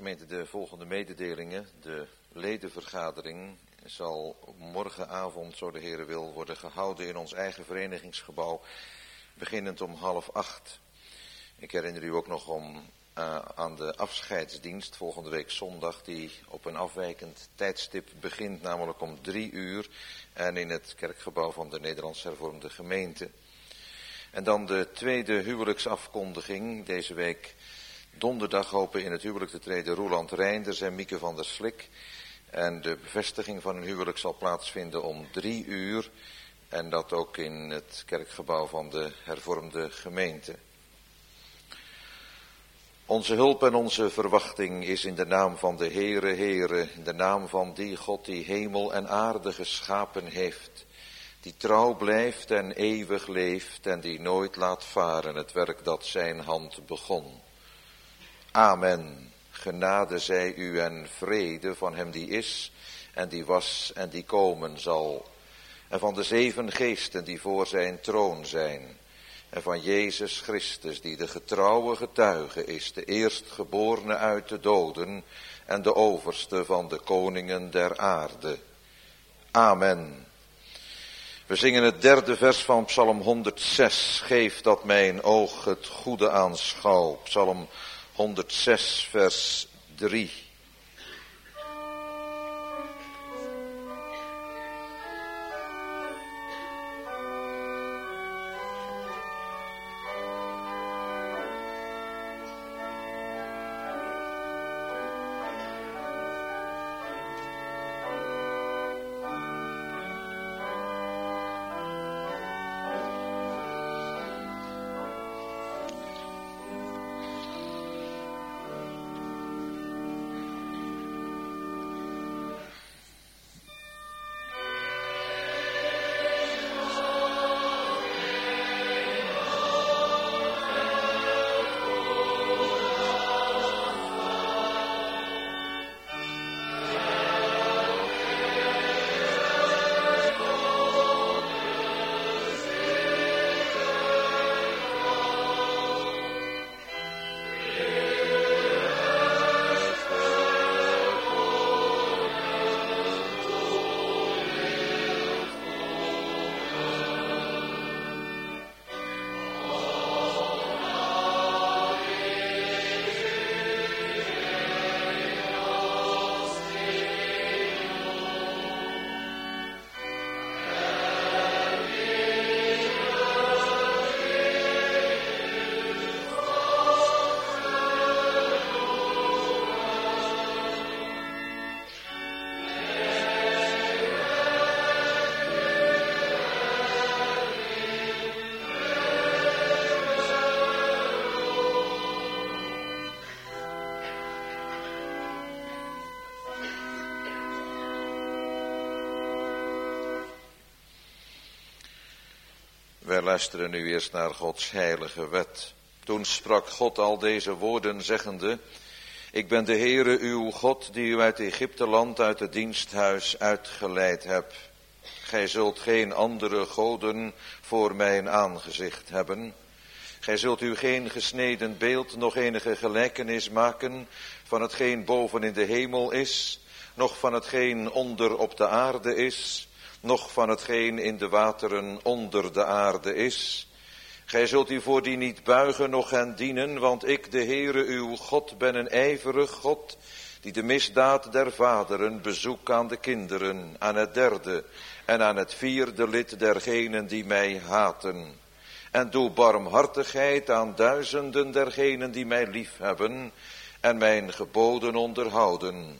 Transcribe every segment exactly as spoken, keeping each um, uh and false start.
Gemeente, de volgende mededelingen. De ledenvergadering zal morgenavond, zo de Heere wil, worden gehouden in ons eigen verenigingsgebouw, beginnend om half acht. Ik herinner u ook nog om uh, aan de afscheidsdienst volgende week zondag, die op een afwijkend tijdstip begint, namelijk om drie uur en in het kerkgebouw van de Nederlandse Hervormde Gemeente. En dan de tweede huwelijksafkondiging, deze week donderdag hopen in het huwelijk te treden Roeland Reinders en Mieke van der Slik. En de bevestiging van hun huwelijk zal plaatsvinden om drie uur. En dat ook in het kerkgebouw van de Hervormde Gemeente. Onze hulp en onze verwachting is in de naam van de Heere, Heere, in de naam van die God die hemel en aarde geschapen heeft, die trouw blijft en eeuwig leeft en die nooit laat varen het werk dat zijn hand begon. Amen. Genade zij u en vrede van hem die is en die was en die komen zal. En van de zeven geesten die voor zijn troon zijn. En van Jezus Christus die de getrouwe getuige is, de eerstgeborene uit de doden en de overste van de koningen der aarde. Amen. We zingen het derde vers van Psalm honderdzes. Geef dat mijn oog het goede aanschouw. Psalm honderdzes vers drie. Wij luisteren nu eerst naar Gods heilige wet. Toen sprak God al deze woorden zeggende: Ik ben de Heere uw God, die u uit Egypteland, uit het diensthuis uitgeleid hebt. Gij zult geen andere goden voor mijn aangezicht hebben. Gij zult u geen gesneden beeld, nog enige gelijkenis maken van hetgeen boven in de hemel is, noch van hetgeen onder op de aarde is, noch van hetgeen in de wateren onder de aarde is. Gij zult u voor die niet buigen, noch hen dienen, want ik, de Heere uw God, ben een ijverig God, die de misdaad der vaderen bezoek aan de kinderen, aan het derde en aan het vierde lid dergenen die mij haten. En doe barmhartigheid aan duizenden dergenen die mij liefhebben en mijn geboden onderhouden.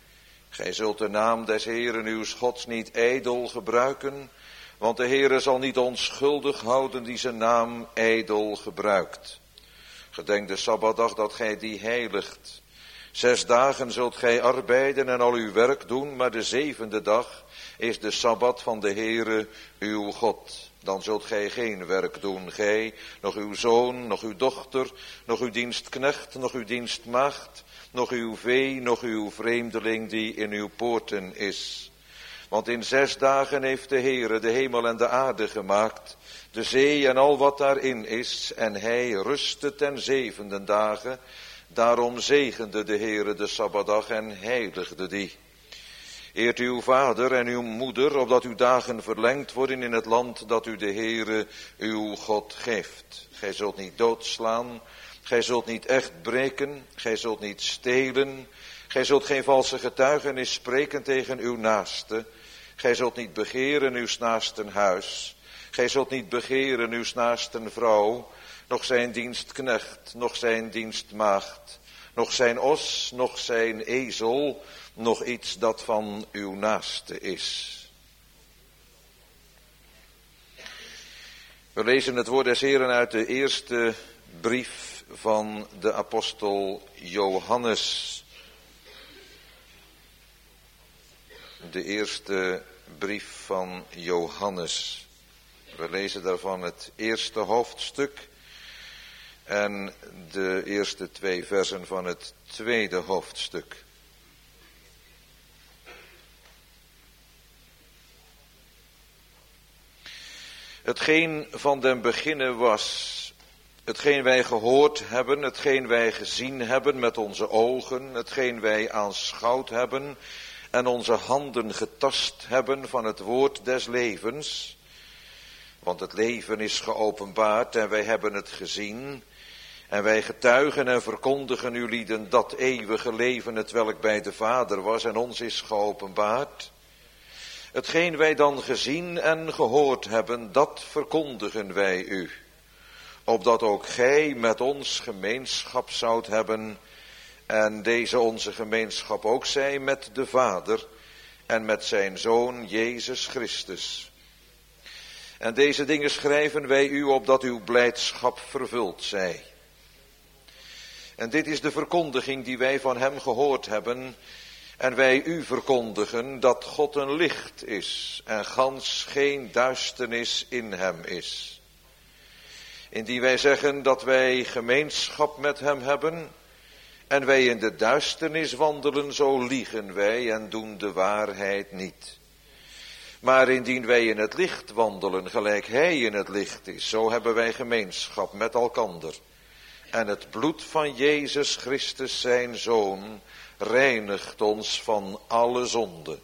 Gij zult de naam des Heeren uws Gods niet ijdel gebruiken, want de Heere zal niet onschuldig houden die zijn naam ijdel gebruikt. Gedenk de Sabbatdag dat gij die heiligt. Zes dagen zult gij arbeiden en al uw werk doen, maar de zevende dag is de Sabbat van de Heere uw God. Dan zult gij geen werk doen, gij, nog uw zoon, nog uw dochter, nog uw dienstknecht, nog uw dienstmaagd, nog uw vee, nog uw vreemdeling die in uw poorten is. Want in zes dagen heeft de Heere de hemel en de aarde gemaakt, de zee en al wat daarin is, en hij rustte ten zevende dagen. Daarom zegende de Heere de Sabbatdag en heiligde die. Eert uw vader en uw moeder, opdat uw dagen verlengd worden in het land dat u de Heere uw God geeft. Gij zult niet doodslaan, gij zult niet echt breken, gij zult niet stelen, gij zult geen valse getuigenis spreken tegen uw naaste, gij zult niet begeren uw naasten huis, gij zult niet begeren uw naasten vrouw, nog zijn dienstknecht, nog zijn dienstmaagd, nog zijn os, nog zijn ezel, nog iets dat van uw naaste is. We lezen het woord des Heeren uit de eerste brief van de apostel Johannes. De eerste brief van Johannes. We lezen daarvan het eerste hoofdstuk en de eerste twee versen van het tweede hoofdstuk. Hetgeen van den beginnen was, hetgeen wij gehoord hebben, hetgeen wij gezien hebben met onze ogen, hetgeen wij aanschouwd hebben en onze handen getast hebben van het woord des levens. Want het leven is geopenbaard en wij hebben het gezien. En wij getuigen en verkondigen u lieden dat eeuwige leven, het welk bij de Vader was en ons is geopenbaard. Hetgeen wij dan gezien en gehoord hebben, dat verkondigen wij u. Opdat ook gij met ons gemeenschap zoudt hebben. En deze onze gemeenschap ook zij met de Vader en met zijn Zoon Jezus Christus. En deze dingen schrijven wij u opdat uw blijdschap vervuld zij. En dit is de verkondiging die wij van hem gehoord hebben. En wij u verkondigen dat God een licht is en gans geen duisternis in hem is. Indien wij zeggen dat wij gemeenschap met hem hebben en wij in de duisternis wandelen, zo liegen wij en doen de waarheid niet. Maar indien wij in het licht wandelen, gelijk hij in het licht is, zo hebben wij gemeenschap met elkander. En het bloed van Jezus Christus zijn Zoon reinigt ons van alle zonde.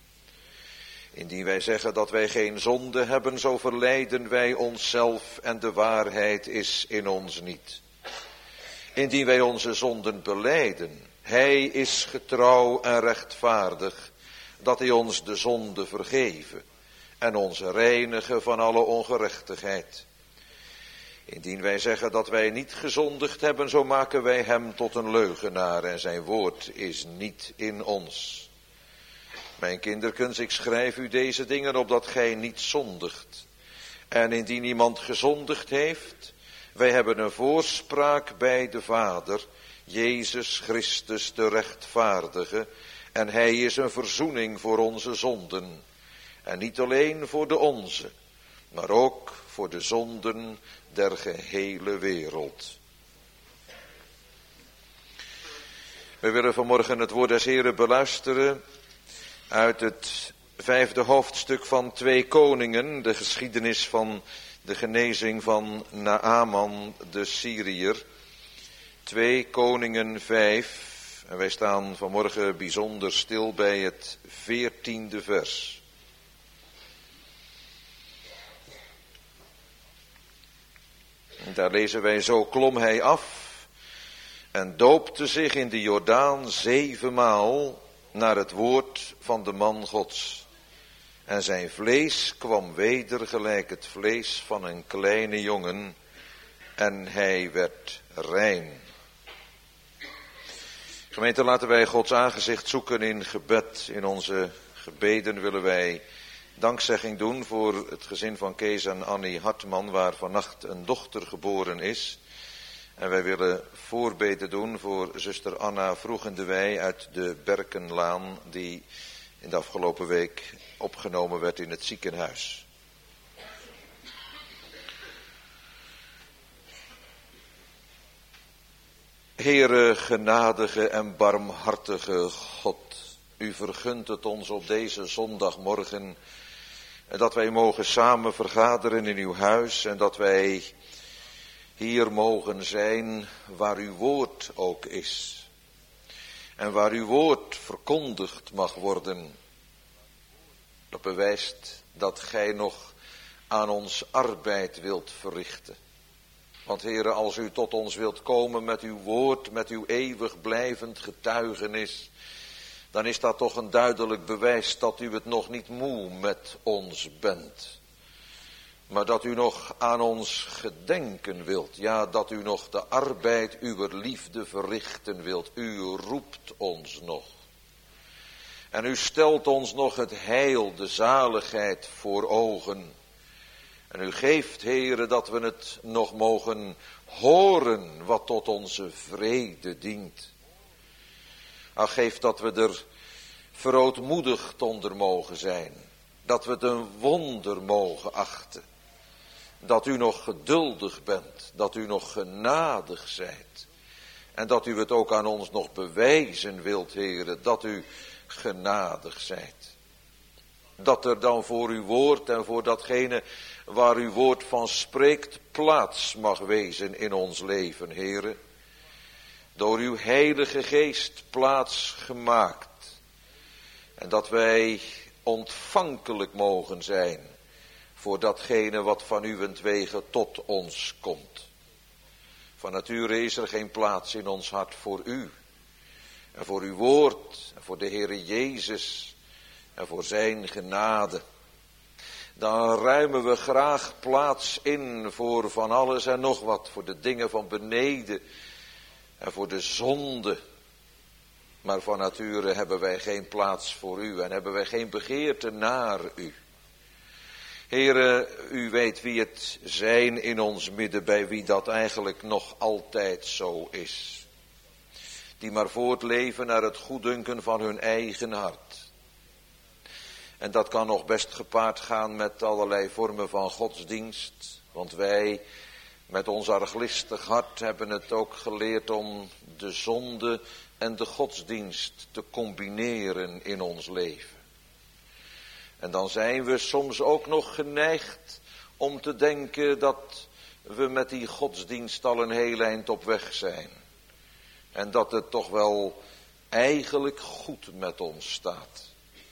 Indien wij zeggen dat wij geen zonde hebben, zo verleiden wij onszelf en de waarheid is in ons niet. Indien wij onze zonden belijden, hij is getrouw en rechtvaardig, dat hij ons de zonde vergeven en ons reinigen van alle ongerechtigheid. Indien wij zeggen dat wij niet gezondigd hebben, zo maken wij hem tot een leugenaar en zijn woord is niet in ons. Mijn kinderkens, ik schrijf u deze dingen opdat gij niet zondigt. En indien iemand gezondigd heeft, wij hebben een voorspraak bij de Vader, Jezus Christus de rechtvaardige, en hij is een verzoening voor onze zonden. En niet alleen voor de onze, maar ook voor de zonden der gehele wereld. We willen vanmorgen het woord des Heren beluisteren uit het vijfde hoofdstuk van Twee Koningen, de geschiedenis van de genezing van Naaman de Syriër. Twee Koningen vijf, en wij staan vanmorgen bijzonder stil bij het veertiende vers. Daar lezen wij: zo klom hij af en doopte zich in de Jordaan zevenmaal naar het woord van de man Gods. En zijn vlees kwam weder gelijk het vlees van een kleine jongen en hij werd rein. Gemeente, laten wij Gods aangezicht zoeken in gebed. In onze gebeden willen wij dankzegging doen voor het gezin van Kees en Annie Hartman, waar vannacht een dochter geboren is. En wij willen voorbeden doen voor zuster Anna Vroegendewij uit de Berkenlaan, die in de afgelopen week opgenomen werd in het ziekenhuis. Heere, genadige en barmhartige God, u vergunt het ons op deze zondagmorgen dat wij mogen samen vergaderen in uw huis en dat wij hier mogen zijn waar uw woord ook is. En waar uw woord verkondigd mag worden. Dat bewijst dat gij nog aan ons arbeid wilt verrichten. Want Heere, als u tot ons wilt komen met uw woord, met uw eeuwig blijvend getuigenis, dan is dat toch een duidelijk bewijs dat u het nog niet moe met ons bent. Maar dat u nog aan ons gedenken wilt. Ja, dat u nog de arbeid uwer liefde verrichten wilt. U roept ons nog. En u stelt ons nog het heil, de zaligheid voor ogen. En u geeft, Heere, dat we het nog mogen horen wat tot onze vrede dient. Ach, geef dat we er verootmoedigd onder mogen zijn. Dat we het een wonder mogen achten. Dat u nog geduldig bent, dat u nog genadig zijt. En dat u het ook aan ons nog bewijzen wilt, Heere, dat u genadig zijt. Dat er dan voor uw woord en voor datgene waar uw woord van spreekt plaats mag wezen in ons leven, Heere. Door uw heilige geest plaats gemaakt. En dat wij ontvankelijk mogen zijn voor datgene wat van uwentwege tot ons komt. Van nature is er geen plaats in ons hart voor u. En voor uw woord, en voor de Heere Jezus, en voor zijn genade. Dan ruimen we graag plaats in voor van alles en nog wat. Voor de dingen van beneden en voor de zonde. Maar van nature hebben wij geen plaats voor u en hebben wij geen begeerte naar u. Heere, u weet wie het zijn in ons midden, bij wie dat eigenlijk nog altijd zo is. Die maar voortleven naar het goeddunken van hun eigen hart. En dat kan nog best gepaard gaan met allerlei vormen van godsdienst. Want wij met ons arglistig hart hebben het ook geleerd om de zonde en de godsdienst te combineren in ons leven. En dan zijn we soms ook nog geneigd om te denken dat we met die godsdienst al een heel eind op weg zijn. En dat het toch wel eigenlijk goed met ons staat.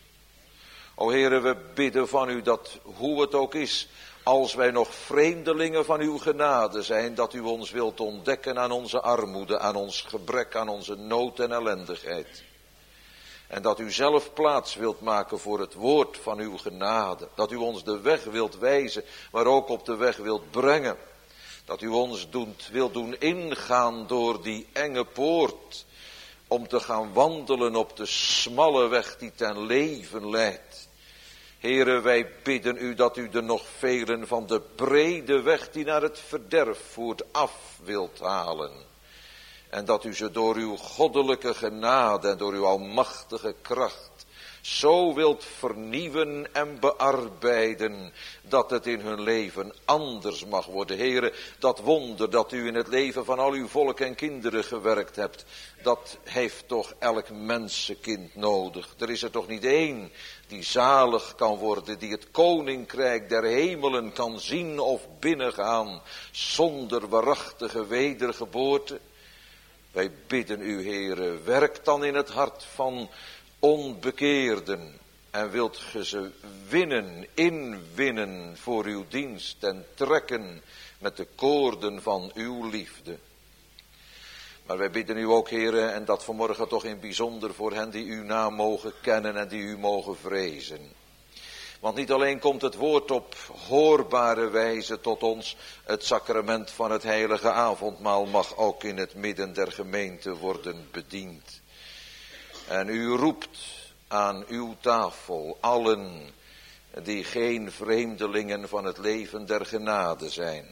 O Heere, we bidden van u dat, hoe het ook is, als wij nog vreemdelingen van uw genade zijn, dat u ons wilt ontdekken aan onze armoede, aan ons gebrek, aan onze nood en ellendigheid. En dat u zelf plaats wilt maken voor het woord van uw genade. Dat u ons de weg wilt wijzen, maar ook op de weg wilt brengen. Dat u ons doet, wilt doen ingaan door die enge poort, om te gaan wandelen op de smalle weg die ten leven leidt. Heere, wij bidden u dat u er nog velen van de brede weg die naar het verderf voert af wilt halen. En dat u ze door uw goddelijke genade en door uw almachtige kracht zo wilt vernieuwen en bearbeiden, dat het in hun leven anders mag worden. Heere, dat wonder dat u in het leven van al uw volk en kinderen gewerkt hebt, dat heeft toch elk mensenkind nodig. Er is er toch niet één die zalig kan worden, die het koninkrijk der hemelen kan zien of binnengaan, zonder waarachtige wedergeboorte. Wij bidden u, Heere, werk dan in het hart van onbekeerden en wilt ge ze winnen, inwinnen voor uw dienst en trekken met de koorden van uw liefde. Maar wij bidden u ook, Heere, en dat vanmorgen toch in bijzonder voor hen die uw naam mogen kennen en die u mogen vrezen. Want niet alleen komt het woord op hoorbare wijze tot ons, het sacrament van het heilige avondmaal mag ook in het midden der gemeente worden bediend. En u roept aan uw tafel allen die geen vreemdelingen van het leven der genade zijn.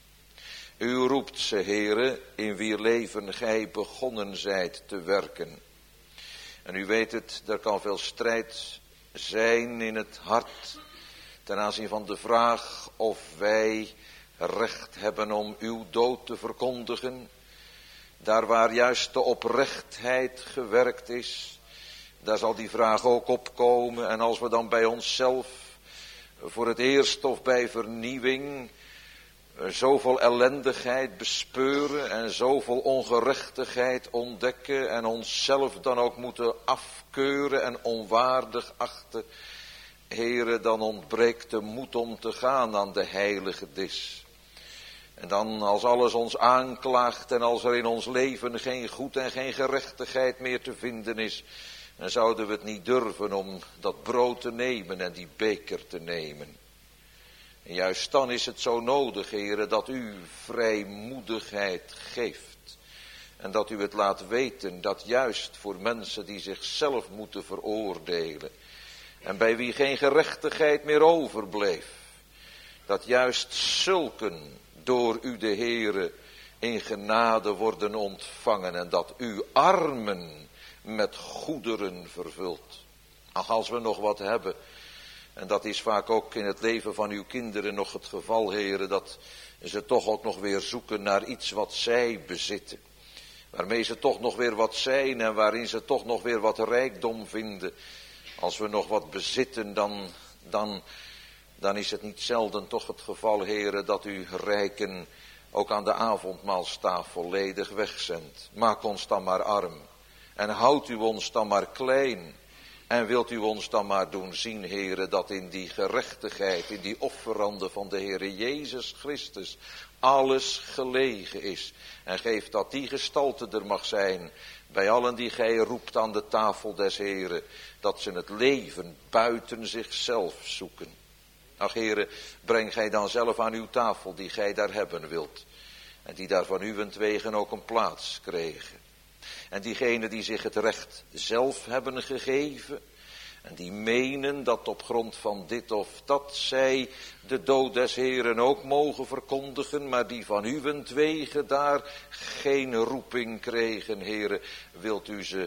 U roept ze, Heere, in wier leven gij begonnen zijt te werken. En u weet het, er kan veel strijd zijn in het hart ten aanzien van de vraag of wij recht hebben om uw dood te verkondigen. Daar waar juist de oprechtheid gewerkt is, daar zal die vraag ook opkomen. En als we dan bij onszelf voor het eerst of bij vernieuwing zoveel ellendigheid bespeuren en zoveel ongerechtigheid ontdekken en onszelf dan ook moeten afkeuren en onwaardig achten. Heere, dan ontbreekt de moed om te gaan aan de heilige dis. En dan als alles ons aanklaagt en als er in ons leven geen goed en geen gerechtigheid meer te vinden is, dan zouden we het niet durven om dat brood te nemen en die beker te nemen. En juist dan is het zo nodig, Heere, dat u vrijmoedigheid geeft. En dat u het laat weten dat juist voor mensen die zichzelf moeten veroordelen en bij wie geen gerechtigheid meer overbleef, dat juist zulken door u de Heere in genade worden ontvangen en dat u armen met goederen vervult. Ach, als we nog wat hebben, en dat is vaak ook in het leven van uw kinderen nog het geval, Heere, dat ze toch ook nog weer zoeken naar iets wat zij bezitten. Waarmee ze toch nog weer wat zijn en waarin ze toch nog weer wat rijkdom vinden. Als we nog wat bezitten, dan, dan, dan is het niet zelden toch het geval, Heere, dat u rijken ook aan de avondmaalstafel ledig wegzendt. Maak ons dan maar arm en houdt u ons dan maar klein. En wilt u ons dan maar doen zien, Heere, dat in die gerechtigheid, in die offeranden van de Heere Jezus Christus, alles gelegen is. En geef dat die gestalte er mag zijn, bij allen die gij roept aan de tafel des Heere, dat ze het leven buiten zichzelf zoeken. Ach, Heere, breng gij dan zelf aan uw tafel die gij daar hebben wilt. En die daar van uwentwegen ook een plaats kregen. En diegenen die zich het recht zelf hebben gegeven, en die menen dat op grond van dit of dat zij de dood des Heeren ook mogen verkondigen, maar die van uwentwegen daar geen roeping kregen, Heere, wilt u ze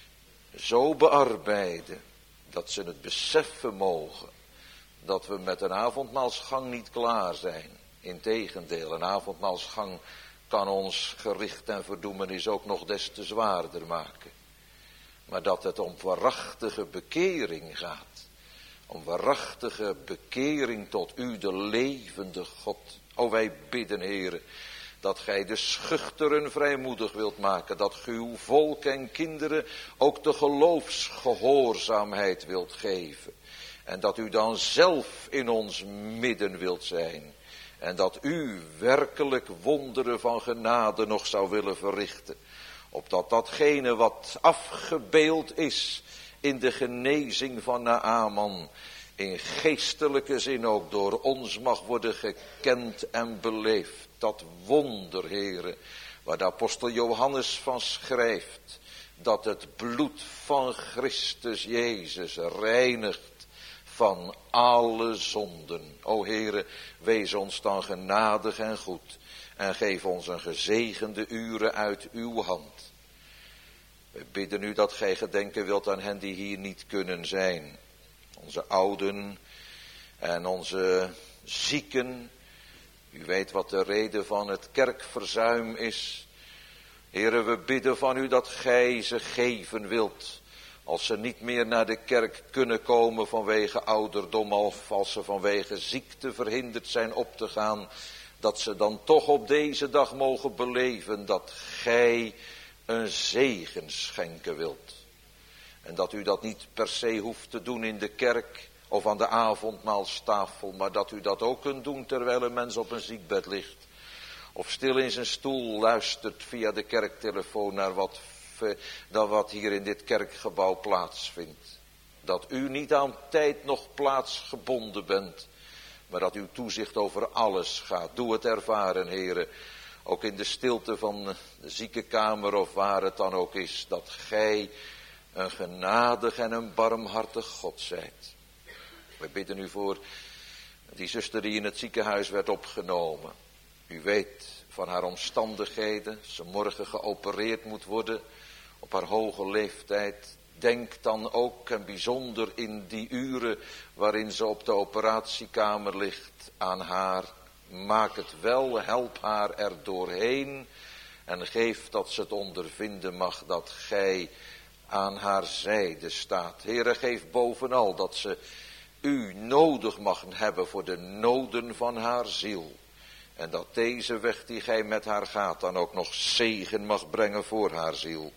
zo bearbeiden, dat ze het beseffen mogen, dat we met een avondmaalsgang niet klaar zijn. Integendeel, een avondmaalsgang kan ons gericht en verdoemenis ook nog des te zwaarder maken. Maar dat het om waarachtige bekering gaat. Om waarachtige bekering tot u, de levende God. O, wij bidden, Heere, dat gij de schuchteren vrijmoedig wilt maken. Dat gij uw volk en kinderen ook de geloofsgehoorzaamheid wilt geven. En dat u dan zelf in ons midden wilt zijn. En dat u werkelijk wonderen van genade nog zou willen verrichten. Opdat datgene wat afgebeeld is in de genezing van Naaman, in geestelijke zin ook door ons mag worden gekend en beleefd. Dat wonder, Heere, waar de apostel Johannes van schrijft, dat het bloed van Christus Jezus reinigt van alle zonden. O Heere, wees ons dan genadig en goed en geef ons een gezegende uren uit uw hand. We bidden u dat gij gedenken wilt aan hen die hier niet kunnen zijn. Onze ouden en onze zieken. U weet wat de reden van het kerkverzuim is. Heere, we bidden van u dat gij ze geven wilt. Als ze niet meer naar de kerk kunnen komen vanwege ouderdom of als ze vanwege ziekte verhinderd zijn op te gaan, dat ze dan toch op deze dag mogen beleven dat gij een zegen schenken wilt. En dat u dat niet per se hoeft te doen in de kerk of aan de avondmaalstafel, maar dat u dat ook kunt doen terwijl een mens op een ziekbed ligt. Of stil in zijn stoel luistert via de kerktelefoon naar wat, naar wat hier in dit kerkgebouw plaatsvindt. Dat u niet aan tijd nog plaats gebonden bent, maar dat uw toezicht over alles gaat. Doe het ervaren, Heere, ook in de stilte van de ziekenkamer of waar het dan ook is, dat gij een genadig en een barmhartig God zijt. We bidden u voor die zuster die in het ziekenhuis werd opgenomen. U weet van haar omstandigheden, ze morgen geopereerd moet worden op haar hoge leeftijd. Denk dan ook en bijzonder in die uren waarin ze op de operatiekamer ligt aan haar. Maak het wel, help haar er doorheen en geef dat ze het ondervinden mag dat gij aan haar zijde staat. Heere, geef bovenal dat ze u nodig mag hebben voor de noden van haar ziel. En dat deze weg die gij met haar gaat dan ook nog zegen mag brengen voor haar ziel.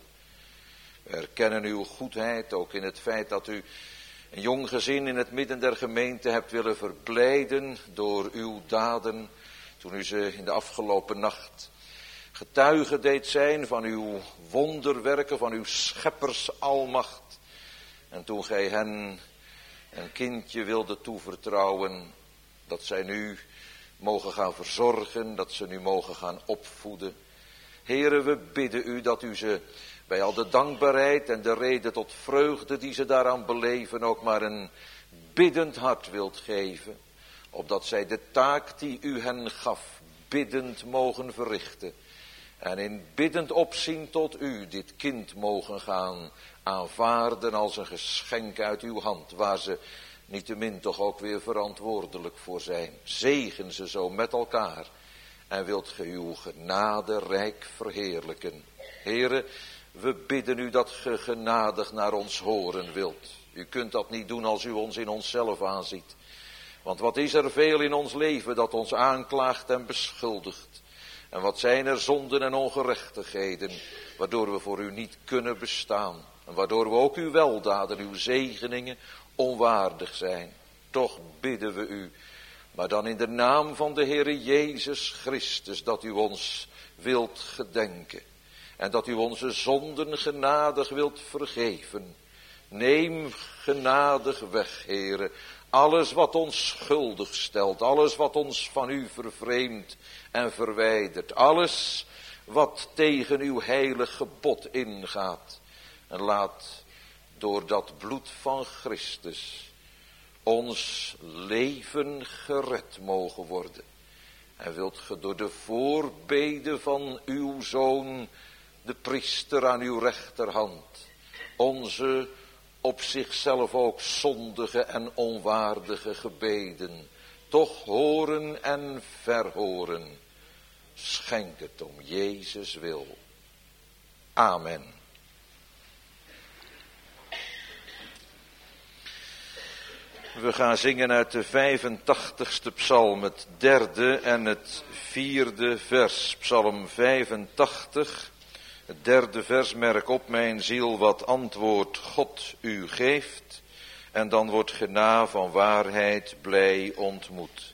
We erkennen uw goedheid ook in het feit dat u een jong gezin in het midden der gemeente hebt willen verblijden door uw daden. Toen u ze in de afgelopen nacht getuige deed zijn van uw wonderwerken, van uw scheppersalmacht. En toen gij hen een kindje wilde toevertrouwen, dat zij nu mogen gaan verzorgen, dat ze nu mogen gaan opvoeden. Here, we bidden u dat u ze bij al de dankbaarheid en de reden tot vreugde die ze daaraan beleven ook maar een biddend hart wilt geven. Opdat zij de taak die u hen gaf biddend mogen verrichten. En in biddend opzien tot u dit kind mogen gaan aanvaarden als een geschenk uit uw hand. Waar ze niettemin toch ook weer verantwoordelijk voor zijn. Zegen ze zo met elkaar. En wilt ge uw genade rijk verheerlijken. Here, we bidden u dat ge genadig naar ons horen wilt. U kunt dat niet doen als u ons in onszelf aanziet. Want wat is er veel in ons leven dat ons aanklaagt en beschuldigt. En wat zijn er zonden en ongerechtigheden, waardoor we voor u niet kunnen bestaan. En waardoor we ook uw weldaden, uw zegeningen onwaardig zijn. Toch bidden we u, maar dan in de naam van de Heere Jezus Christus, dat u ons wilt gedenken. En dat u onze zonden genadig wilt vergeven. Neem genadig weg, Heere, alles wat ons schuldig stelt, alles wat ons van u vervreemdt en verwijdert, alles wat tegen uw heilig gebod ingaat. En laat door dat bloed van Christus ons leven gered mogen worden. En wilt ge door de voorbeden van uw Zoon, de priester aan uw rechterhand, onze op zichzelf ook zondige en onwaardige gebeden toch horen en verhoren. Schenk het om Jezus wil. Amen. We gaan zingen uit de vijfentachtigste psalm, het derde en het vierde vers. Psalm vijfentachtig, het derde vers: merk op mijn ziel wat antwoord God u geeft. En dan wordt ge na van waarheid blij ontmoet.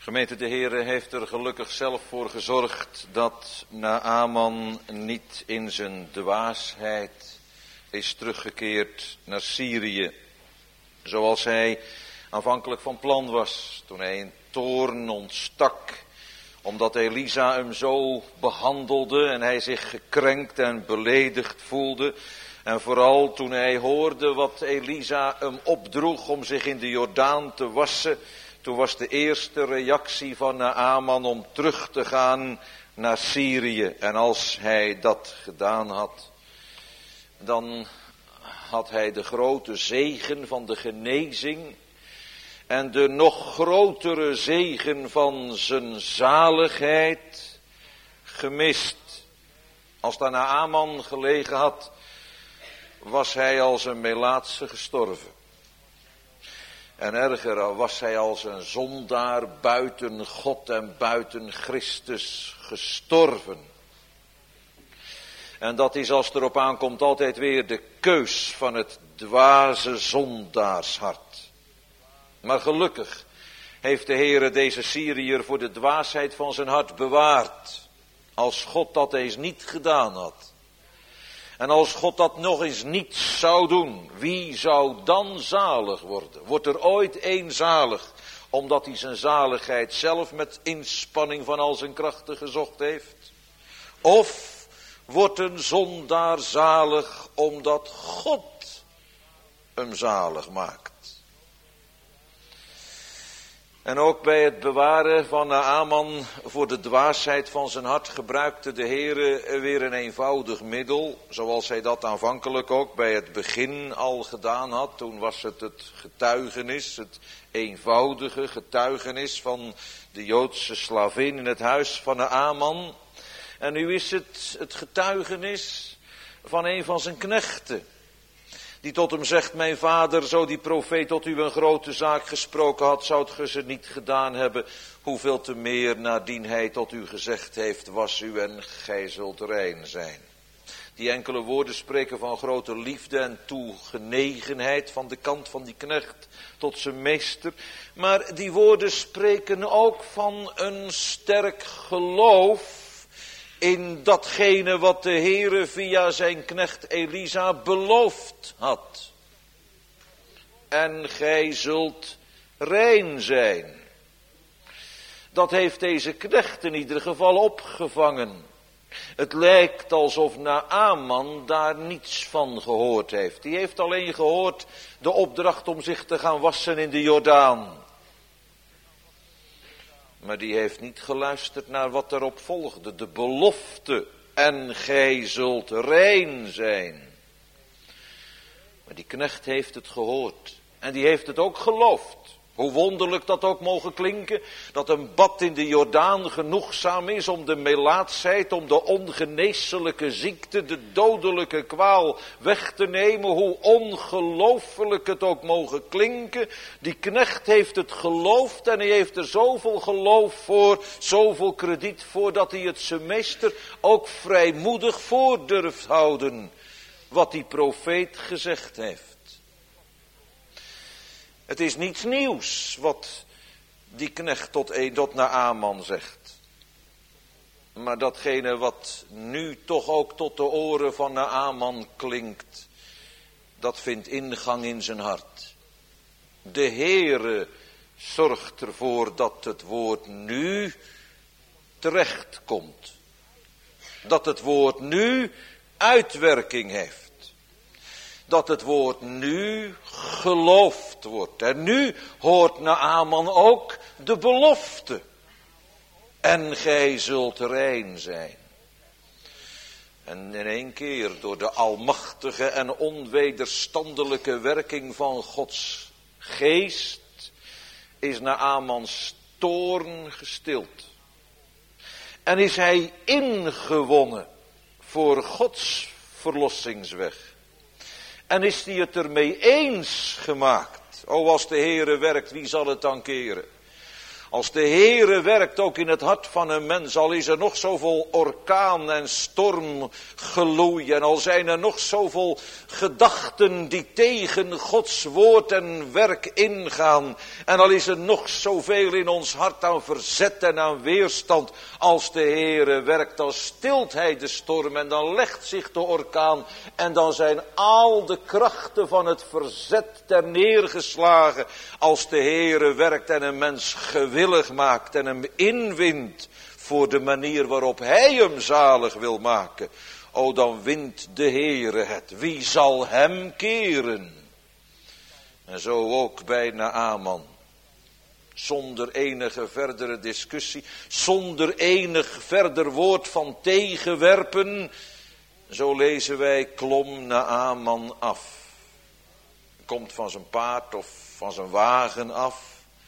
Gemeente, de Heere heeft er gelukkig zelf voor gezorgd dat Naaman niet in zijn dwaasheid is teruggekeerd naar Syrië. Zoals hij aanvankelijk van plan was, toen hij in toorn ontstak, omdat Elisa hem zo behandelde en hij zich gekrenkt en beledigd voelde. En vooral toen hij hoorde wat Elisa hem opdroeg om zich in de Jordaan te wassen. Toen was de eerste reactie van Naaman om terug te gaan naar Syrië. En als hij dat gedaan had, dan had hij de grote zegen van de genezing en de nog grotere zegen van zijn zaligheid gemist. Als daar Naaman gelegen had, was hij als een Melaatse gestorven. En erger, was hij als een zondaar buiten God en buiten Christus gestorven. En dat is, als het erop aankomt, altijd weer de keus van het dwaze zondaarshart. Maar gelukkig heeft de Heere deze Syriër voor de dwaasheid van zijn hart bewaard. Als God dat eens niet gedaan had. En als God dat nog eens niet zou doen, wie zou dan zalig worden? Wordt er ooit één zalig, omdat hij zijn zaligheid zelf met inspanning van al zijn krachten gezocht heeft? Of wordt een zondaar zalig, omdat God hem zalig maakt? En ook bij het bewaren van Naaman voor de dwaasheid van zijn hart gebruikte de Heere weer een eenvoudig middel, zoals hij dat aanvankelijk ook bij het begin al gedaan had. Toen was het het getuigenis, het eenvoudige getuigenis van de Joodse slavin in het huis van Naaman. En nu is het het getuigenis van een van zijn knechten, die tot hem zegt: mijn vader, zo die profeet tot u een grote zaak gesproken had, zoudt ge ze niet gedaan hebben. Hoeveel te meer nadien hij tot u gezegd heeft: was u en gij zult rein zijn. Die enkele woorden spreken van grote liefde en toegenegenheid van de kant van die knecht tot zijn meester. Maar die woorden spreken ook van een sterk geloof in datgene wat de Heere via zijn knecht Elisa beloofd had. En gij zult rein zijn. Dat heeft deze knecht in ieder geval opgevangen. Het lijkt alsof Naaman daar niets van gehoord heeft. Die heeft alleen gehoord de opdracht om zich te gaan wassen in de Jordaan. Maar die heeft niet geluisterd naar wat erop volgde. De belofte: en gij zult rein zijn. Maar die knecht heeft het gehoord. En die heeft het ook geloofd. Hoe wonderlijk dat ook mogen klinken. Dat een bad in de Jordaan genoegzaam is om de melaatsheid, om de ongeneeslijke ziekte, de dodelijke kwaal weg te nemen. Hoe ongelooflijk het ook mogen klinken. Die knecht heeft het geloofd en hij heeft er zoveel geloof voor, zoveel krediet voor, dat hij het zijn meester ook vrijmoedig voor durft houden. Wat die profeet gezegd heeft. Het is niets nieuws wat die knecht tot, een, tot Naaman zegt. Maar datgene wat nu toch ook tot de oren van Naaman klinkt, dat vindt ingang in zijn hart. De Heere zorgt ervoor dat het woord nu terecht komt. Dat het woord nu uitwerking heeft. Dat het woord nu geloofd wordt. En nu hoort Naaman ook de belofte. En gij zult rein zijn. En in één keer, door de almachtige en onwederstandelijke werking van Gods geest, is Naamans toorn gestild. En is hij ingewonnen voor Gods verlossingsweg. En is hij het ermee eens gemaakt. O, als de Heere werkt, wie zal het dan keren? Als de Heere werkt ook in het hart van een mens, al is er nog zoveel orkaan en stormgeloei en al zijn er nog zoveel gedachten die tegen Gods woord en werk ingaan. En al is er nog zoveel in ons hart aan verzet en aan weerstand. Als de Heere werkt, dan stilt hij de storm en dan legt zich de orkaan. En dan zijn al de krachten van het verzet ter neergeslagen. Als de Heere werkt en een mens gewillig maakt en hem inwint voor de manier waarop hij hem zalig wil maken. O, dan wint de Heere het. Wie zal hem keren? En zo ook bij Naaman. Zonder enige verdere discussie, zonder enig verder woord van tegenwerpen. Zo lezen wij, klom Naaman af. Hij komt van zijn paard of van zijn wagen af.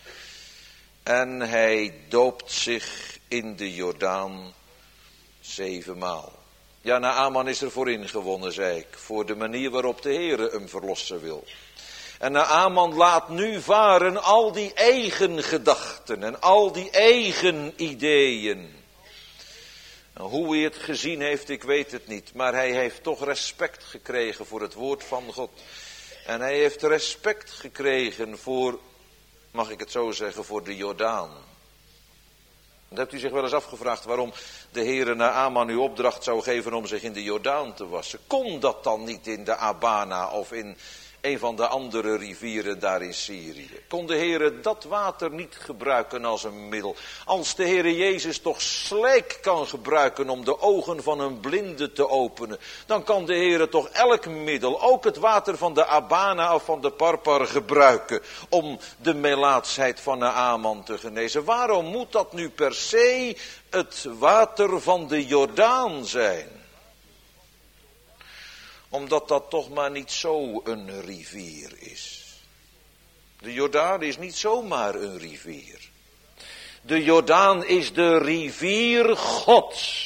En hij doopt zich in de Jordaan zevenmaal. Ja, Naaman is er voor ingewonnen, zei ik. Voor de manier waarop de Heere hem verlossen wil. En Naaman laat nu varen al die eigen gedachten en al die eigen ideeën. En hoe hij het gezien heeft, ik weet het niet. Maar hij heeft toch respect gekregen voor het woord van God. En hij heeft respect gekregen voor, mag ik het zo zeggen, voor de Jordaan. En hebt u zich wel eens afgevraagd waarom de Heere Naaman uw opdracht zou geven om zich in de Jordaan te wassen? Kon dat dan niet in de Abana of in een van de andere rivieren daar in Syrië? Kon de Heere dat water niet gebruiken als een middel? Als de Heere Jezus toch slijk kan gebruiken om de ogen van een blinde te openen, dan kan de Heere toch elk middel, ook het water van de Abana of van de Parpar, gebruiken om de melaatsheid van Naaman te genezen. Waarom moet dat nu per se het water van de Jordaan zijn? Omdat dat toch maar niet zo een rivier is. De Jordaan is niet zomaar een rivier. De Jordaan is de rivier Gods.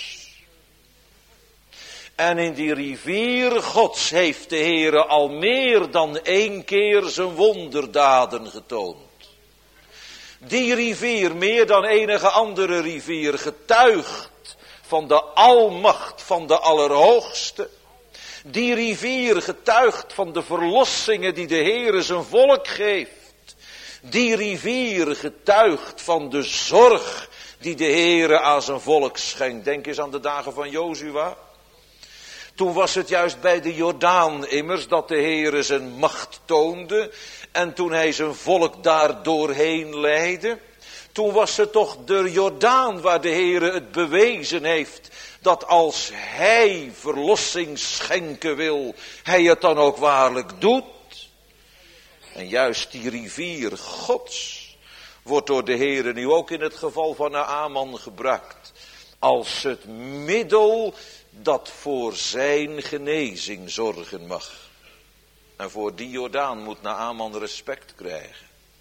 En in die rivier Gods heeft de Heere al meer dan één keer zijn wonderdaden getoond. Die rivier, meer dan enige andere rivier, getuigt van de almacht van de Allerhoogste. Die rivier getuigt van de verlossingen die de Heere zijn volk geeft. Die rivier getuigt van de zorg die de Heere aan zijn volk schenkt. Denk eens aan de dagen van Jozua. Toen was het juist bij de Jordaan immers dat de Heere zijn macht toonde. En toen hij zijn volk daar doorheen leidde. Toen was het toch de Jordaan waar de Heere het bewezen heeft, dat als hij verlossing schenken wil, hij het dan ook waarlijk doet. En juist die rivier Gods wordt door de Heere nu ook in het geval van Naaman gebruikt als het middel dat voor zijn genezing zorgen mag. En voor die Jordaan moet Naaman respect krijgen.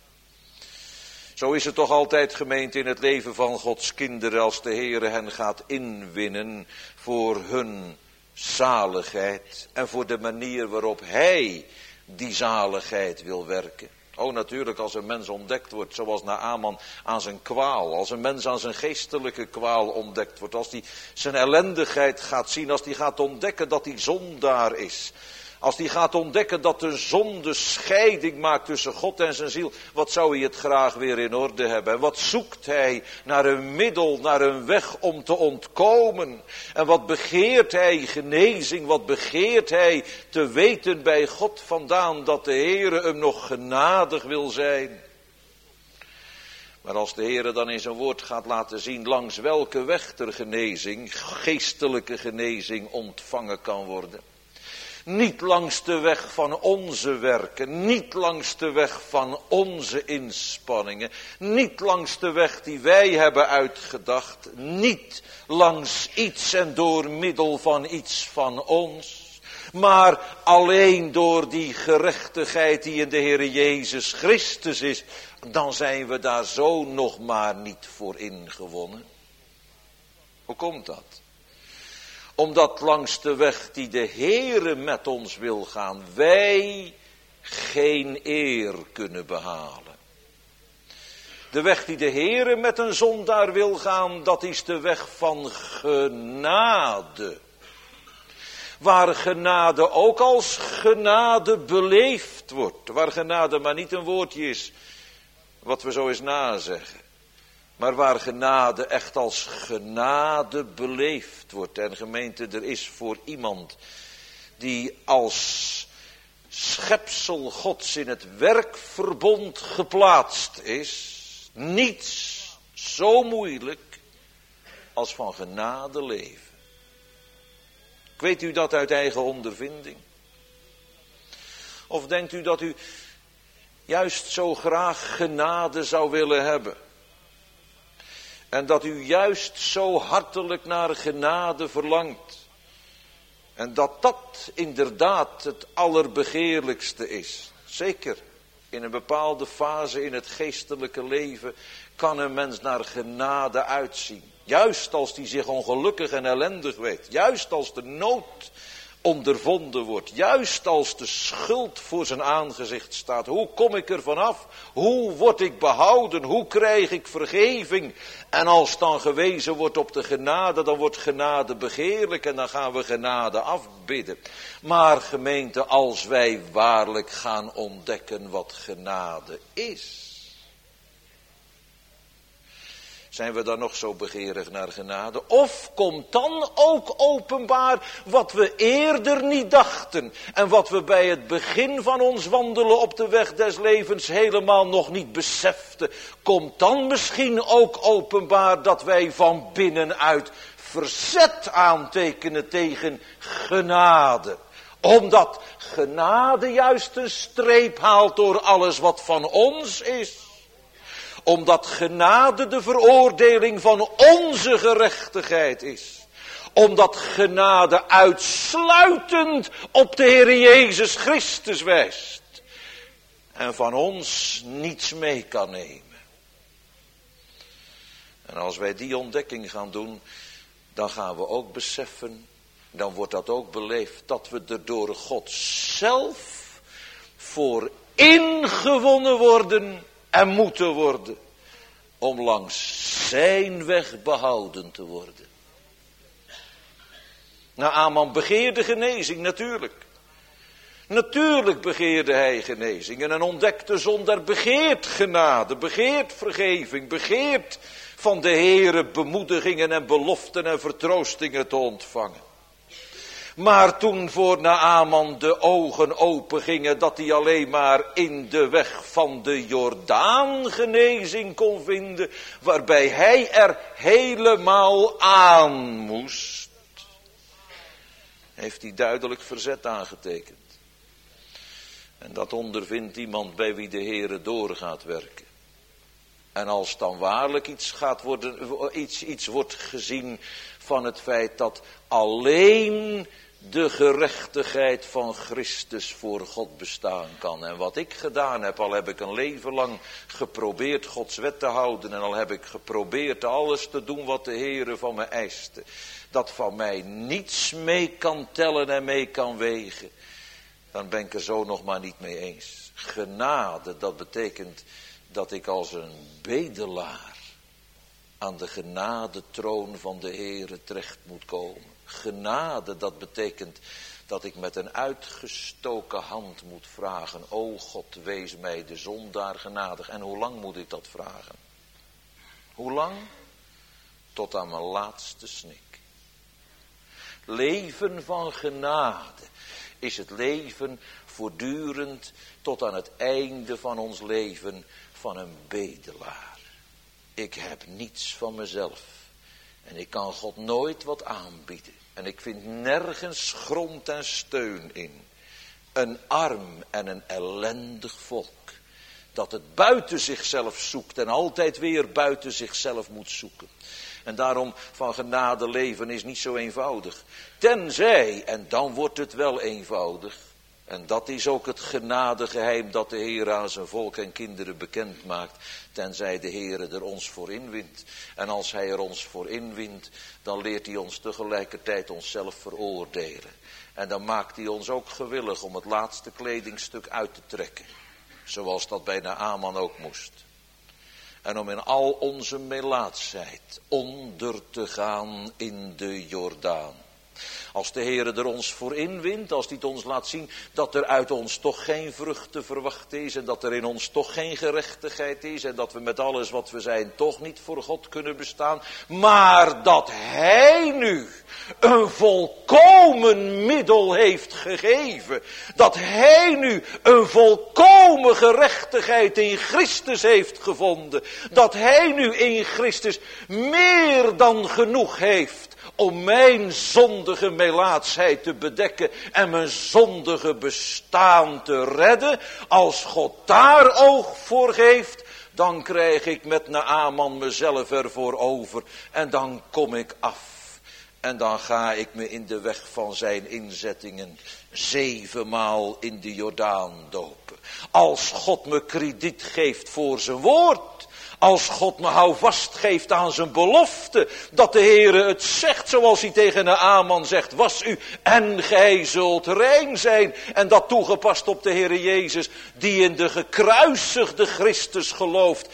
Zo is het toch altijd, gemeente, in het leven van Gods kinderen, als de Heere hen gaat inwinnen voor hun zaligheid en voor de manier waarop hij die zaligheid wil werken. Oh, natuurlijk, als een mens ontdekt wordt, zoals Naaman aan zijn kwaal, als een mens aan zijn geestelijke kwaal ontdekt wordt, als hij zijn ellendigheid gaat zien, als hij gaat ontdekken dat hij zondaar is, als hij gaat ontdekken dat de zonde scheiding maakt tussen God en zijn ziel, wat zou hij het graag weer in orde hebben? En wat zoekt hij naar een middel, naar een weg om te ontkomen? En wat begeert hij genezing, wat begeert hij te weten bij God vandaan, dat de Heere hem nog genadig wil zijn? Maar als de Heere dan in zijn woord gaat laten zien langs welke weg ter genezing, geestelijke genezing ontvangen kan worden. Niet langs de weg van onze werken, niet langs de weg van onze inspanningen, niet langs de weg die wij hebben uitgedacht, niet langs iets en door middel van iets van ons, maar alleen door die gerechtigheid die in de Heere Jezus Christus is, dan zijn we daar zo nog maar niet voor ingewonnen. Hoe komt dat? Omdat langs de weg die de Heere met ons wil gaan, wij geen eer kunnen behalen. De weg die de Heere met een zondaar wil gaan, dat is de weg van genade. Waar genade ook als genade beleefd wordt. Waar genade maar niet een woordje is wat we zo eens nazeggen. Maar waar genade echt als genade beleefd wordt. En gemeente, er is voor iemand die als schepsel Gods in het werkverbond geplaatst is, niets zo moeilijk als van genade leven. Weet u dat uit eigen ondervinding? Of denkt u dat u juist zo graag genade zou willen hebben? En dat u juist zo hartelijk naar genade verlangt? En dat dat inderdaad het allerbegeerlijkste is. Zeker, in een bepaalde fase in het geestelijke leven kan een mens naar genade uitzien. Juist als die zich ongelukkig en ellendig weet. Juist als de nood ondervonden wordt. Juist als de schuld voor zijn aangezicht staat. Hoe kom ik er vanaf? Hoe word ik behouden? Hoe krijg ik vergeving? En als dan gewezen wordt op de genade, dan wordt genade begeerlijk en dan gaan we genade afbidden. Maar gemeente, als wij waarlijk gaan ontdekken wat genade is, zijn we dan nog zo begeerig naar genade? Of komt dan ook openbaar wat we eerder niet dachten en wat we bij het begin van ons wandelen op de weg des levens helemaal nog niet beseften? Komt dan misschien ook openbaar dat wij van binnenuit verzet aantekenen tegen genade? Omdat genade juist een streep haalt door alles wat van ons is. Omdat genade de veroordeling van onze gerechtigheid is. Omdat genade uitsluitend op de Heer Jezus Christus wijst. En van ons niets mee kan nemen. En als wij die ontdekking gaan doen, dan gaan we ook beseffen, dan wordt dat ook beleefd, dat we er door God zelf voor ingewonnen worden en moeten worden, om langs zijn weg behouden te worden. Nou, Aman begeerde genezing, natuurlijk. Natuurlijk begeerde hij genezing. En een ontdekte zondaar begeert genade, begeert vergeving, begeert van de Heere bemoedigingen en beloften en vertroostingen te ontvangen. Maar toen voor Naaman de ogen open gingen, dat hij alleen maar in de weg van de Jordaan genezing kon vinden, waarbij hij er helemaal aan moest, heeft hij duidelijk verzet aangetekend. En dat ondervindt iemand bij wie de Heere door gaat werken. En als dan waarlijk iets gaat worden, iets, iets wordt gezien van het feit dat alleen de gerechtigheid van Christus voor God bestaan kan. En wat ik gedaan heb, al heb ik een leven lang geprobeerd Gods wet te houden, en al heb ik geprobeerd alles te doen wat de Heere van me eiste, dat van mij niets mee kan tellen en mee kan wegen, dan ben ik er zo nog maar niet mee eens. Genade, dat betekent dat ik als een bedelaar aan de genadetroon van de Heere terecht moet komen. Genade, dat betekent dat ik met een uitgestoken hand moet vragen: o God, wees mij de zondaar genadig. En hoe lang moet ik dat vragen? Hoe lang? Tot aan mijn laatste snik. Leven van genade is het leven voortdurend tot aan het einde van ons leven van een bedelaar. Ik heb niets van mezelf. En ik kan God nooit wat aanbieden. En ik vind nergens grond en steun in. Een arm en een ellendig volk, dat het buiten zichzelf zoekt en altijd weer buiten zichzelf moet zoeken. En daarom van genade leven is niet zo eenvoudig. Tenzij, en dan wordt het wel eenvoudig. En dat is ook het genadegeheim dat de Heer aan zijn volk en kinderen bekend maakt. Tenzij de Heer er ons voor inwint. En als hij er ons voor inwint, dan leert hij ons tegelijkertijd onszelf veroordelen. En dan maakt hij ons ook gewillig om het laatste kledingstuk uit te trekken. Zoals dat bij Naaman ook moest. En om in al onze melaatsheid onder te gaan in de Jordaan. Als de Heere er ons voor inwint, als hij het ons laat zien dat er uit ons toch geen vrucht te verwachten is. En dat er in ons toch geen gerechtigheid is. En dat we met alles wat we zijn toch niet voor God kunnen bestaan. Maar dat hij nu een volkomen middel heeft gegeven. Dat hij nu een volkomen gerechtigheid in Christus heeft gevonden. Dat hij nu in Christus meer dan genoeg heeft om mijn zondige melaatsheid te bedekken en mijn zondige bestaan te redden. Als God daar oog voor geeft, dan krijg ik met Naaman mezelf ervoor over. En dan kom ik af. En dan ga ik me in de weg van zijn inzettingen zevenmaal in de Jordaan dopen. Als God me krediet geeft voor zijn woord. Als God me houvast geeft aan zijn belofte, dat de Heere het zegt zoals hij tegen Naaman zegt, was u en gij zult rein zijn. En dat toegepast op de Heere Jezus, die in de gekruisigde Christus gelooft,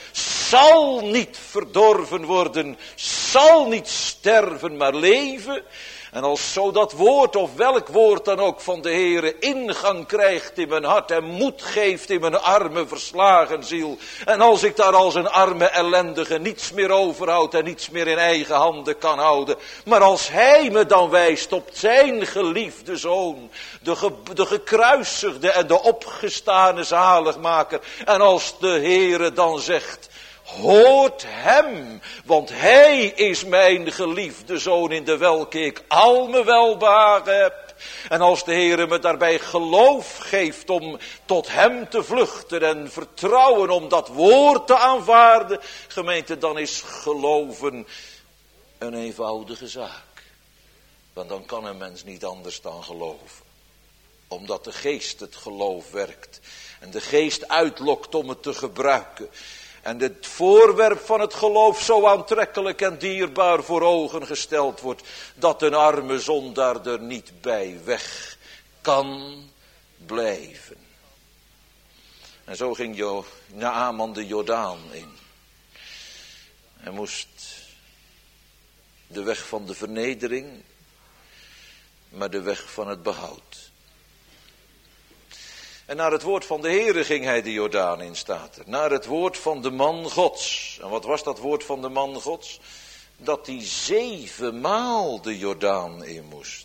zal niet verdorven worden, zal niet sterven, maar leven. En als zo dat woord of welk woord dan ook van de Heere ingang krijgt in mijn hart en moed geeft in mijn arme verslagen ziel. En als ik daar als een arme ellendige niets meer overhoud en niets meer in eigen handen kan houden. Maar als hij me dan wijst op zijn geliefde zoon, de, ge, de gekruisigde en de opgestane zaligmaker. En als de Heere dan zegt, hoort hem, want hij is mijn geliefde zoon in de welke ik al mijn welbehagen heb. En als de Heere me daarbij geloof geeft om tot hem te vluchten en vertrouwen om dat woord te aanvaarden, gemeente, dan is geloven een eenvoudige zaak. Want dan kan een mens niet anders dan geloven. Omdat de geest het geloof werkt en de geest uitlokt om het te gebruiken. En het voorwerp van het geloof zo aantrekkelijk en dierbaar voor ogen gesteld wordt, dat een arme zondaar er niet bij weg kan blijven. En zo ging Jo, Naaman de Jordaan in. Hij moest de weg van de vernedering, maar de weg van het behoud. En naar het woord van de Heere ging hij de Jordaan in, staat er. Naar het woord van de man Gods. En wat was dat woord van de man Gods? Dat hij zevenmaal de Jordaan in moest.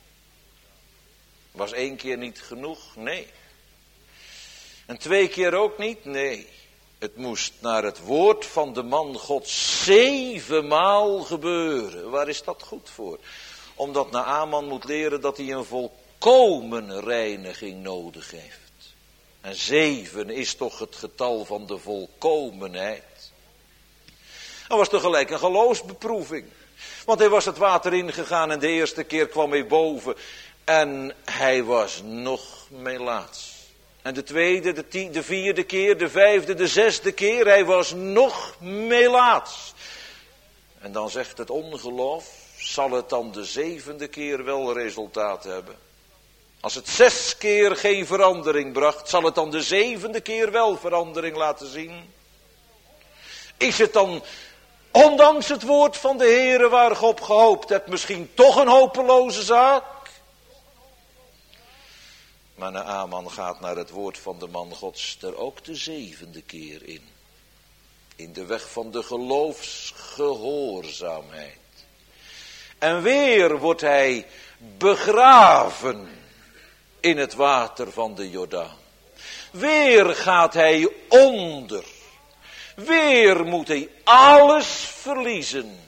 Was één keer niet genoeg? Nee. En twee keer ook niet? Nee. Het moest naar het woord van de man Gods zevenmaal gebeuren. Waar is dat goed voor? Omdat Naaman moet leren dat hij een volkomen reiniging nodig heeft. En zeven is toch het getal van de volkomenheid. Dat was tegelijk een geloofsbeproeving. Want hij was het water ingegaan en de eerste keer kwam hij boven. En hij was nog melaats. En de tweede, de, tie, de vierde keer, de vijfde, de zesde keer, hij was nog melaats. En dan zegt het ongeloof, zal het dan de zevende keer wel resultaat hebben? Als het zes keer geen verandering bracht, zal het dan de zevende keer wel verandering laten zien? Is het dan, ondanks het woord van de Heere waar je op gehoopt hebt, misschien toch een hopeloze zaak? Maar Naaman gaat naar het woord van de man Gods er ook de zevende keer in. In de weg van de geloofsgehoorzaamheid. En weer wordt hij begraven in het water van de Jordaan. Weer gaat hij onder. Weer moet hij alles verliezen.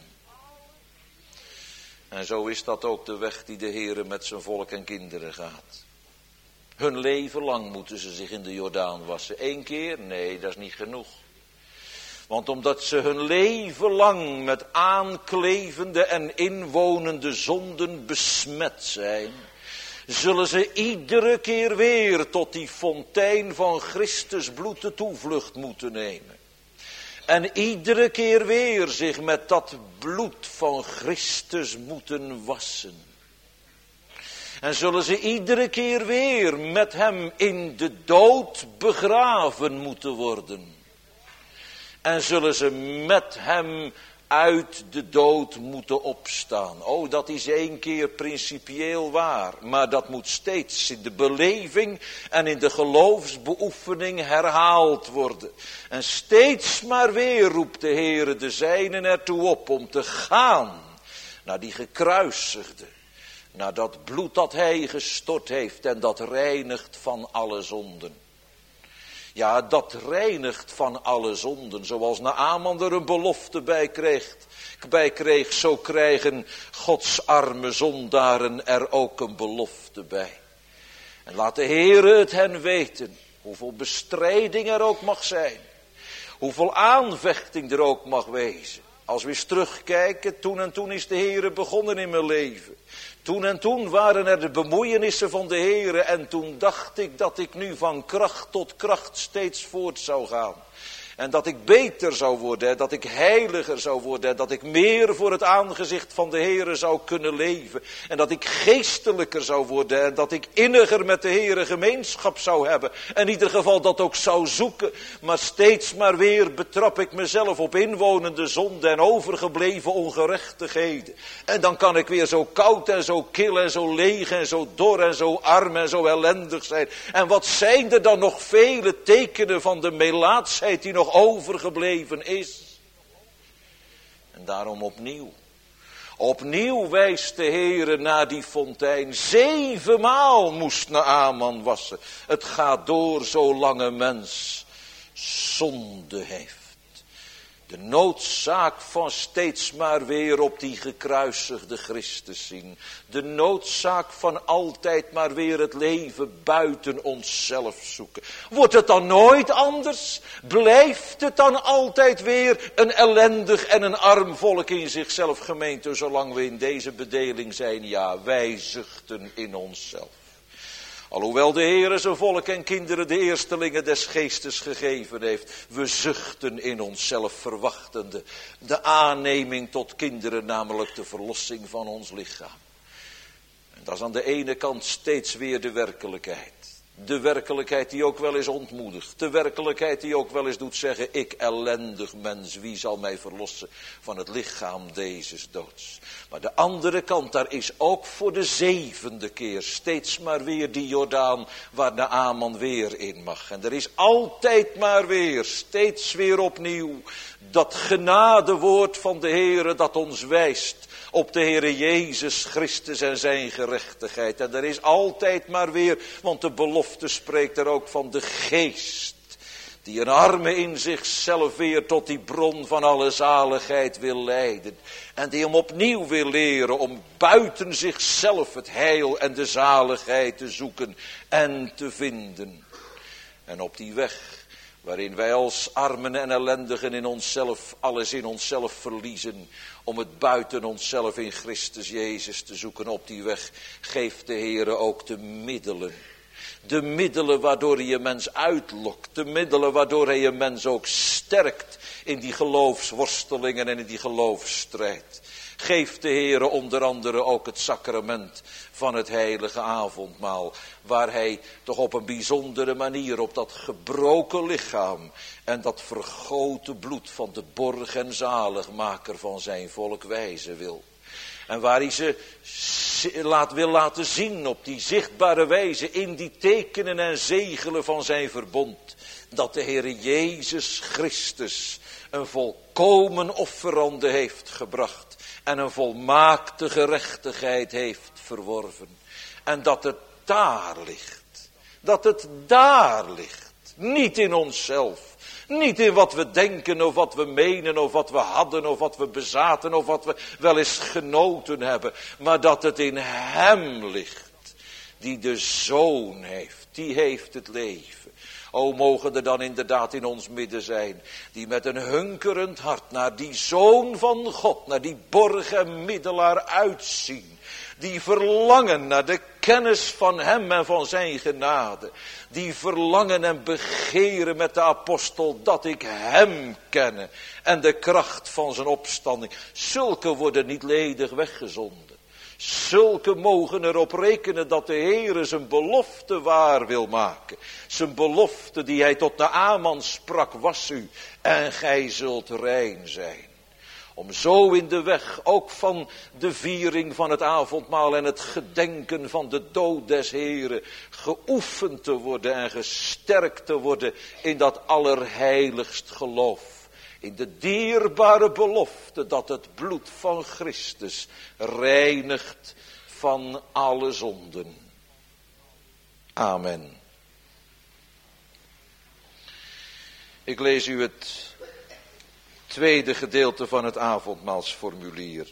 En zo is dat ook de weg die de Heere met zijn volk en kinderen gaat. Hun leven lang moeten ze zich in de Jordaan wassen. Eén keer? Nee, dat is niet genoeg. Want omdat ze hun leven lang met aanklevende en inwonende zonden besmet zijn, zullen ze iedere keer weer tot die fontein van Christus bloed de toevlucht moeten nemen. En iedere keer weer zich met dat bloed van Christus moeten wassen. En zullen ze iedere keer weer met hem in de dood begraven moeten worden. En zullen ze met hem uit de dood moeten opstaan. Oh, dat is één keer principieel waar. Maar dat moet steeds in de beleving en in de geloofsbeoefening herhaald worden. En steeds maar weer roept de Heere de zijnen ertoe op om te gaan naar die gekruisigde. Naar dat bloed dat hij gestort heeft en dat reinigt van alle zonden. Ja, dat reinigt van alle zonden. Zoals Naaman er een belofte bij kreeg, bij kreeg, zo krijgen Gods arme zondaren er ook een belofte bij. En laat de Heere het hen weten, hoeveel bestrijding er ook mag zijn. Hoeveel aanvechting er ook mag wezen. Als we eens terugkijken, toen en toen is de Heere begonnen in mijn leven. Toen en toen waren er de bemoeienissen van de Heere en toen dacht ik dat ik nu van kracht tot kracht steeds voort zou gaan. En dat ik beter zou worden, dat ik heiliger zou worden, dat ik meer voor het aangezicht van de Heere zou kunnen leven. En dat ik geestelijker zou worden en dat ik inniger met de Heere gemeenschap zou hebben. En in ieder geval dat ook zou zoeken. Maar steeds maar weer betrap ik mezelf op inwonende zonde en overgebleven ongerechtigheden. En dan kan ik weer zo koud en zo kil en zo leeg en zo dor en zo arm en zo ellendig zijn. En wat zijn er dan nog vele tekenen van de melaatsheid die nog overgebleven is. En daarom opnieuw. Opnieuw wijst de Heere naar die fontein. Zevenmaal moest Naaman wassen. Het gaat door zolang een mens zonde heeft. De noodzaak van steeds maar weer op die gekruisigde Christus zien. De noodzaak van altijd maar weer het leven buiten onszelf zoeken. Wordt het dan nooit anders? Blijft het dan altijd weer een ellendig en een arm volk in zichzelf, gemeente, zolang we in deze bedeling zijn? Ja, wij zuchten in onszelf. Alhoewel de Heere zijn volk en kinderen de eerstelingen des geestes gegeven heeft. We zuchten in onszelf verwachtende de aanneming tot kinderen, namelijk de verlossing van ons lichaam. En dat is aan de ene kant steeds weer de werkelijkheid. De werkelijkheid die ook wel eens ontmoedigt. De werkelijkheid die ook wel eens doet zeggen, ik ellendig mens, wie zal mij verlossen van het lichaam dezes doods. Maar de andere kant, daar is ook voor de zevende keer steeds maar weer die Jordaan waar Naaman weer in mag. En er is altijd maar weer, steeds weer opnieuw, dat genadewoord van de Heere dat ons wijst op de Heere Jezus Christus en zijn gerechtigheid. En er is altijd maar weer, want de belofte spreekt er ook van de geest, die een arme in zichzelf weer tot die bron van alle zaligheid wil leiden. En die hem opnieuw wil leren om buiten zichzelf het heil en de zaligheid te zoeken en te vinden. En op die weg, waarin wij als armen en ellendigen in onszelf, alles in onszelf verliezen, om het buiten onszelf in Christus Jezus te zoeken, op die weg geeft de Heere ook de middelen. De middelen waardoor hij een mens uitlokt. De middelen waardoor hij een mens ook sterkt in die geloofsworstelingen en in die geloofsstrijd. Geeft de Heere onder andere ook het sacrament van het heilige avondmaal. Waar hij toch op een bijzondere manier op dat gebroken lichaam en dat vergoten bloed van de borg en zaligmaker van zijn volk wijzen wil. En waar hij ze laat, wil laten zien op die zichtbare wijze in die tekenen en zegelen van zijn verbond. Dat de Heere Jezus Christus een volkomen offerande heeft gebracht. En een volmaakte gerechtigheid heeft verworven. En dat het daar ligt. Dat het daar ligt. Niet in onszelf. Niet in wat we denken of wat we menen of wat we hadden of wat we bezaten of wat we wel eens genoten hebben. Maar dat het in hem ligt. Die de Zoon heeft. Die heeft het leven. O, mogen er dan inderdaad in ons midden zijn, die met een hunkerend hart naar die Zoon van God, naar die borg en middelaar uitzien. Die verlangen naar de kennis van hem en van zijn genade. Die verlangen en begeren met de apostel dat ik hem kenne en de kracht van zijn opstanding. Zulke worden niet ledig weggezonden. Zulke mogen erop rekenen dat de Heere zijn belofte waar wil maken. Zijn belofte die hij tot Naaman sprak, was u en gij zult rein zijn. Om zo in de weg ook van de viering van het avondmaal en het gedenken van de dood des Heeren geoefend te worden en gesterkt te worden in dat allerheiligst geloof. In de dierbare belofte dat het bloed van Christus reinigt van alle zonden. Amen. Ik lees u het tweede gedeelte van het avondmaalsformulier.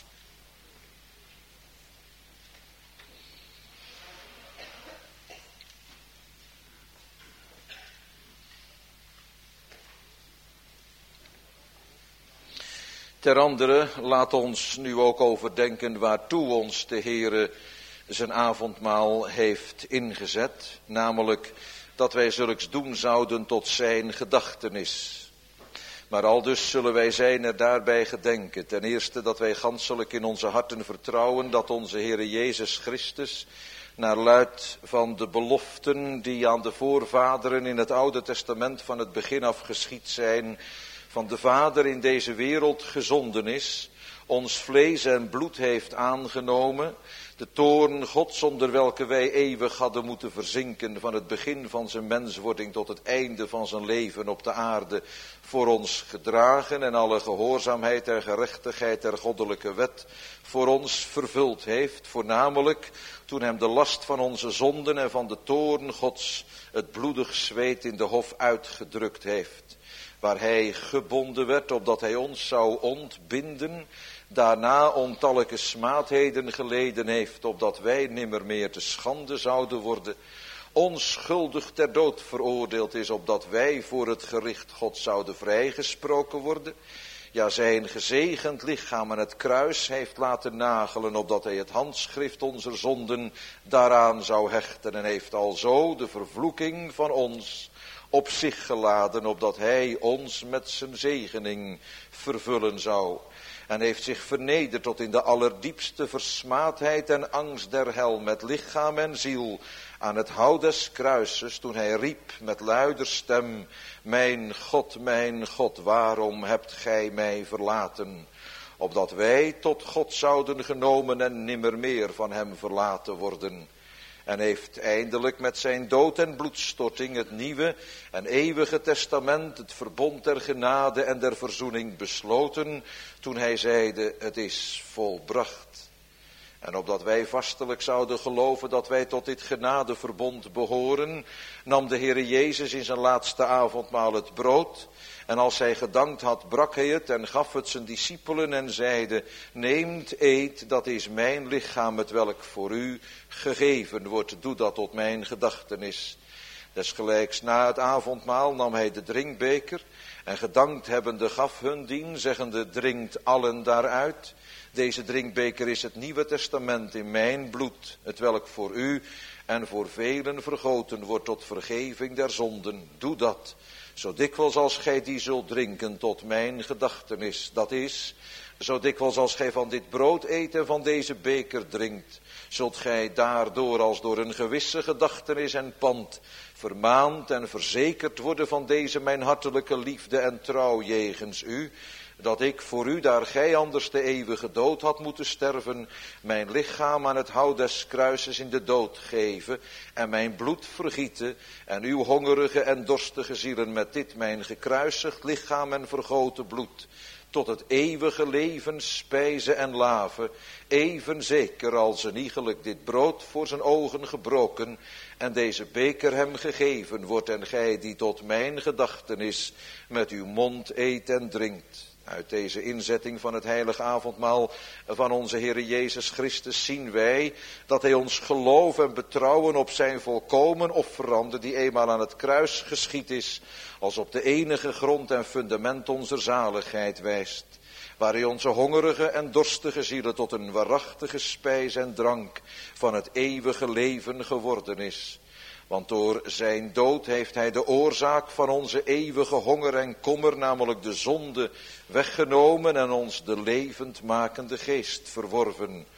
Ter andere, laat ons nu ook overdenken waartoe ons de Heere zijn avondmaal heeft ingezet. Namelijk dat wij zulks doen zouden tot zijn gedachtenis. Maar aldus zullen wij zijn er daarbij gedenken. Ten eerste dat wij ganselijk in onze harten vertrouwen dat onze Heere Jezus Christus, naar luid van de beloften die aan de voorvaderen in het Oude Testament van het begin af geschied zijn, van de Vader in deze wereld gezonden is, ons vlees en bloed heeft aangenomen, de toorn Gods onder welke wij eeuwig hadden moeten verzinken, van het begin van zijn menswording tot het einde van zijn leven op de aarde, voor ons gedragen en alle gehoorzaamheid en gerechtigheid der goddelijke wet voor ons vervuld heeft, voornamelijk toen hem de last van onze zonden en van de toorn Gods het bloedig zweet in de hof uitgedrukt heeft, waar hij gebonden werd opdat hij ons zou ontbinden, daarna ontallijke smaadheden geleden heeft, opdat wij nimmer meer te schande zouden worden, onschuldig ter dood veroordeeld is, opdat wij voor het gericht God zouden vrijgesproken worden, ja zijn gezegend lichaam aan het kruis heeft laten nagelen, opdat hij het handschrift onze zonden daaraan zou hechten, en heeft alzo de vervloeking van ons op zich geladen, opdat hij ons met zijn zegening vervullen zou. En heeft zich vernederd tot in de allerdiepste versmaadheid en angst der hel, met lichaam en ziel, aan het hout des kruises, toen hij riep met luider stem, mijn God, mijn God, waarom hebt gij mij verlaten? Opdat wij tot God zouden genomen en nimmer meer van hem verlaten worden. En heeft eindelijk met zijn dood en bloedstorting het nieuwe en eeuwige testament, het verbond der genade en der verzoening besloten, toen hij zeide, het is volbracht. En opdat wij vastelijk zouden geloven dat wij tot dit genadeverbond behoren, nam de Heere Jezus in zijn laatste avondmaal het brood. En als hij gedankt had, brak hij het en gaf het zijn discipelen en zeide, neemt, eet, dat is mijn lichaam, het welk voor u gegeven wordt. Doe dat tot mijn gedachtenis. Desgelijks na het avondmaal nam hij de drinkbeker en gedankt hebbende gaf hun dien, zeggende, drinkt allen daaruit. Deze drinkbeker is het Nieuwe Testament in mijn bloed, het welk voor u en voor velen vergoten wordt tot vergeving der zonden. Doe dat, zo dikwijls als gij die zult drinken tot mijn gedachtenis. Dat is, zo dikwijls als gij van dit brood eet en van deze beker drinkt, zult gij daardoor als door een gewisse gedachtenis en pand vermaand en verzekerd worden van deze mijn hartelijke liefde en trouw jegens u, dat ik voor u, daar gij anders de eeuwige dood had moeten sterven, mijn lichaam aan het hout des kruises in de dood geven en mijn bloed vergieten en uw hongerige en dorstige zielen met dit mijn gekruisigd lichaam en vergoten bloed tot het eeuwige leven spijzen en laven, even zeker als een iegelijk dit brood voor zijn ogen gebroken en deze beker hem gegeven wordt en gij die tot mijn gedachtenis met uw mond eet en drinkt. Uit deze inzetting van het heilige avondmaal van onze Heere Jezus Christus zien wij dat hij ons geloof en betrouwen op zijn volkomen offerande die eenmaal aan het kruis geschied is, als op de enige grond en fundament onze zaligheid wijst, waar hij onze hongerige en dorstige zielen tot een waarachtige spijs en drank van het eeuwige leven geworden is. Want door zijn dood heeft hij de oorzaak van onze eeuwige honger en kommer, namelijk de zonde, weggenomen en ons de levendmakende geest verworven.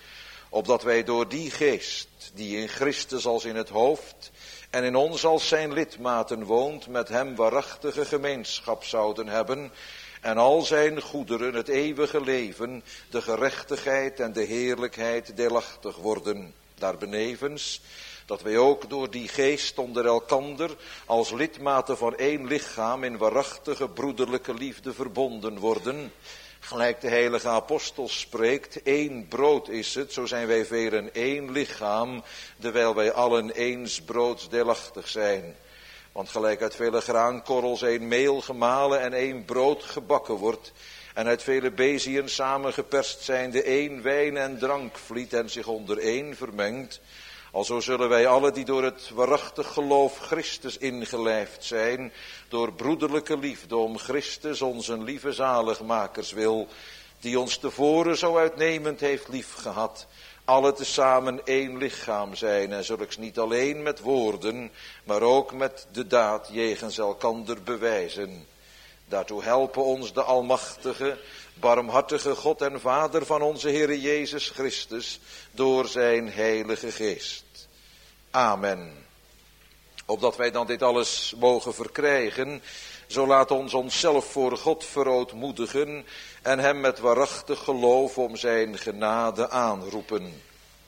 opdat wij door die geest, die in Christus als in het hoofd en in ons als zijn lidmaten woont, met hem waarachtige gemeenschap zouden hebben en al zijn goederen, het eeuwige leven, de gerechtigheid en de heerlijkheid deelachtig worden. Daarbenevens dat wij ook door die geest onder elkander als lidmaten van één lichaam in waarachtige broederlijke liefde verbonden worden. Gelijk de heilige apostel spreekt, één brood is het, zo zijn wij velen één lichaam, terwijl wij allen eens broods deelachtig zijn. Want gelijk uit vele graankorrels één meel gemalen en één brood gebakken wordt, en uit vele beziën samengeperst zijnde één wijn en drank vliet en zich onder één vermengt, alzo zullen wij allen die door het waarachtig geloof Christus ingelijfd zijn, door broederlijke liefde om Christus onze lieve zaligmakers wil, die ons tevoren zo uitnemend heeft liefgehad, alle tezamen één lichaam zijn en zulks niet alleen met woorden, maar ook met de daad jegens elkander bewijzen. Daartoe helpen ons de almachtige, barmhartige God en Vader van onze Heere Jezus Christus door zijn heilige geest. Amen. Opdat wij dan dit alles mogen verkrijgen, zo laat ons onszelf voor God verootmoedigen en hem met waarachtig geloof om zijn genade aanroepen.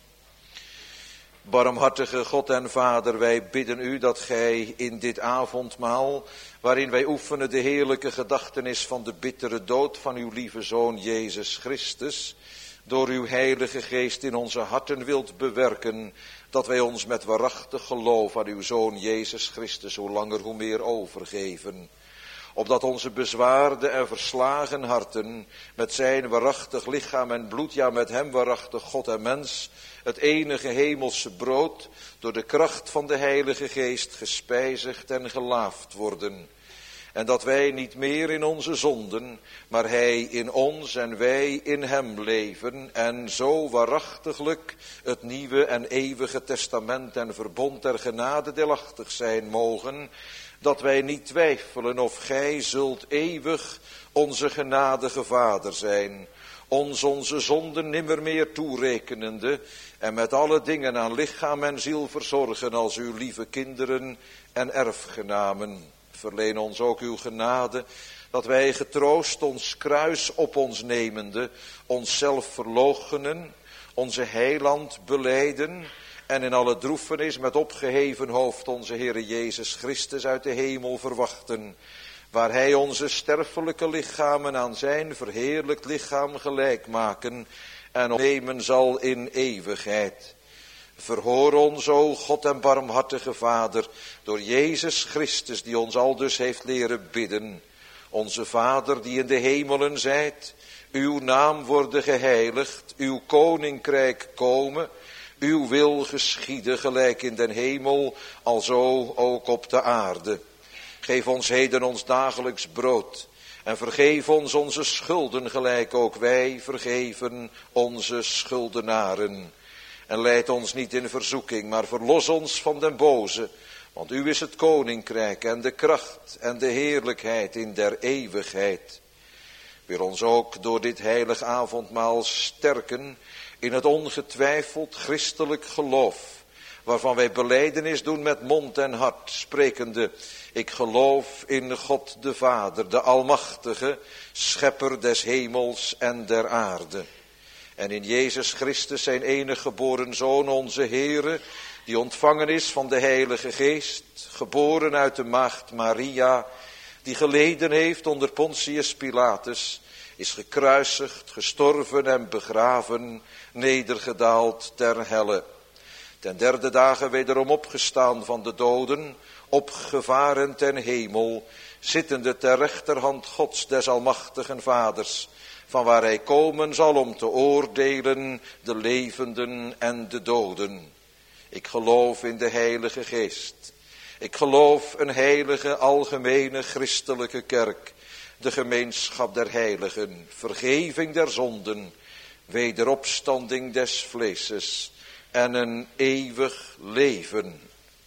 Barmhartige God en Vader, wij bidden u dat gij in dit avondmaal, waarin wij oefenen de heerlijke gedachtenis van de bittere dood van uw lieve Zoon Jezus Christus, door uw heilige geest in onze harten wilt bewerken, dat wij ons met waarachtig geloof aan uw Zoon Jezus Christus hoe langer hoe meer overgeven. Opdat onze bezwaarde en verslagen harten met zijn waarachtig lichaam en bloed, ja met hem waarachtig God en mens, het enige hemelse brood, door de kracht van de heilige geest gespijzigd en gelaafd worden. En dat wij niet meer in onze zonden, maar hij in ons en wij in hem leven en zo waarachtiglijk het nieuwe en eeuwige testament en verbond der genade deelachtig zijn mogen, dat wij niet twijfelen of gij zult eeuwig onze genadige Vader zijn, ons onze zonden nimmer meer toerekenende en met alle dingen aan lichaam en ziel verzorgen als uw lieve kinderen en erfgenamen. Verleen ons ook uw genade, dat wij getroost ons kruis op ons nemende, onszelf verloochenen, onze heiland belijden en in alle droefenis met opgeheven hoofd onze Heere Jezus Christus uit de hemel verwachten, waar hij onze sterfelijke lichamen aan zijn verheerlijkt lichaam gelijk maken en opnemen zal in eeuwigheid. Verhoor ons, o God en barmhartige Vader, door Jezus Christus, die ons aldus heeft leren bidden. Onze Vader, die in de hemelen zijt, uw naam worden geheiligd, uw koninkrijk komen, uw wil geschieden, gelijk in den hemel, alzo ook op de aarde. Geef ons heden ons dagelijks brood, en vergeef ons onze schulden, gelijk ook wij vergeven onze schuldenaren. En leid ons niet in verzoeking, maar verlos ons van den boze. Want u is het koninkrijk en de kracht en de heerlijkheid in der eeuwigheid. Wil ons ook door dit heilig avondmaal sterken in het ongetwijfeld christelijk geloof, waarvan wij belijdenis doen met mond en hart, sprekende: ik geloof in God de Vader, de Almachtige, schepper des hemels en der aarde. En in Jezus Christus zijn enige geboren Zoon, onze Heere, die ontvangen is van de Heilige Geest, geboren uit de maagd Maria, die geleden heeft onder Pontius Pilatus, is gekruisigd, gestorven en begraven, nedergedaald ter helle. Ten derde dagen wederom opgestaan van de doden, opgevaren ten hemel, zittende ter rechterhand Gods des almachtigen Vaders, van waar hij komen zal om te oordelen de levenden en de doden. Ik geloof in de Heilige Geest. Ik geloof een heilige, algemene, christelijke kerk, de gemeenschap der heiligen, vergeving der zonden, wederopstanding des vleeses en een eeuwig leven.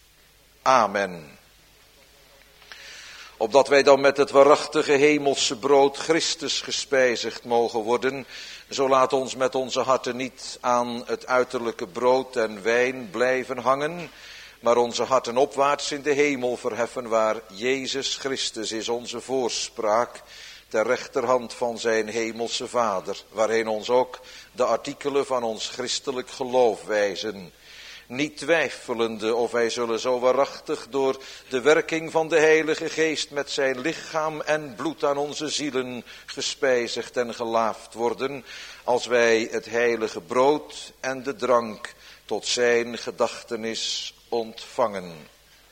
Amen. Opdat wij dan met het waarachtige hemelse brood Christus gespijzigd mogen worden, Zo laat ons met onze harten niet aan het uiterlijke brood en wijn blijven hangen, maar onze harten opwaarts in de hemel verheffen, waar Jezus Christus is onze voorspraak, ter rechterhand van zijn hemelse Vader, waarheen ons ook de artikelen van ons christelijk geloof wijzen. Niet twijfelende of wij zullen zo waarachtig door de werking van de Heilige Geest met zijn lichaam en bloed aan onze zielen gespijzigd en gelaafd worden, als wij het heilige brood en de drank tot zijn gedachtenis ontvangen.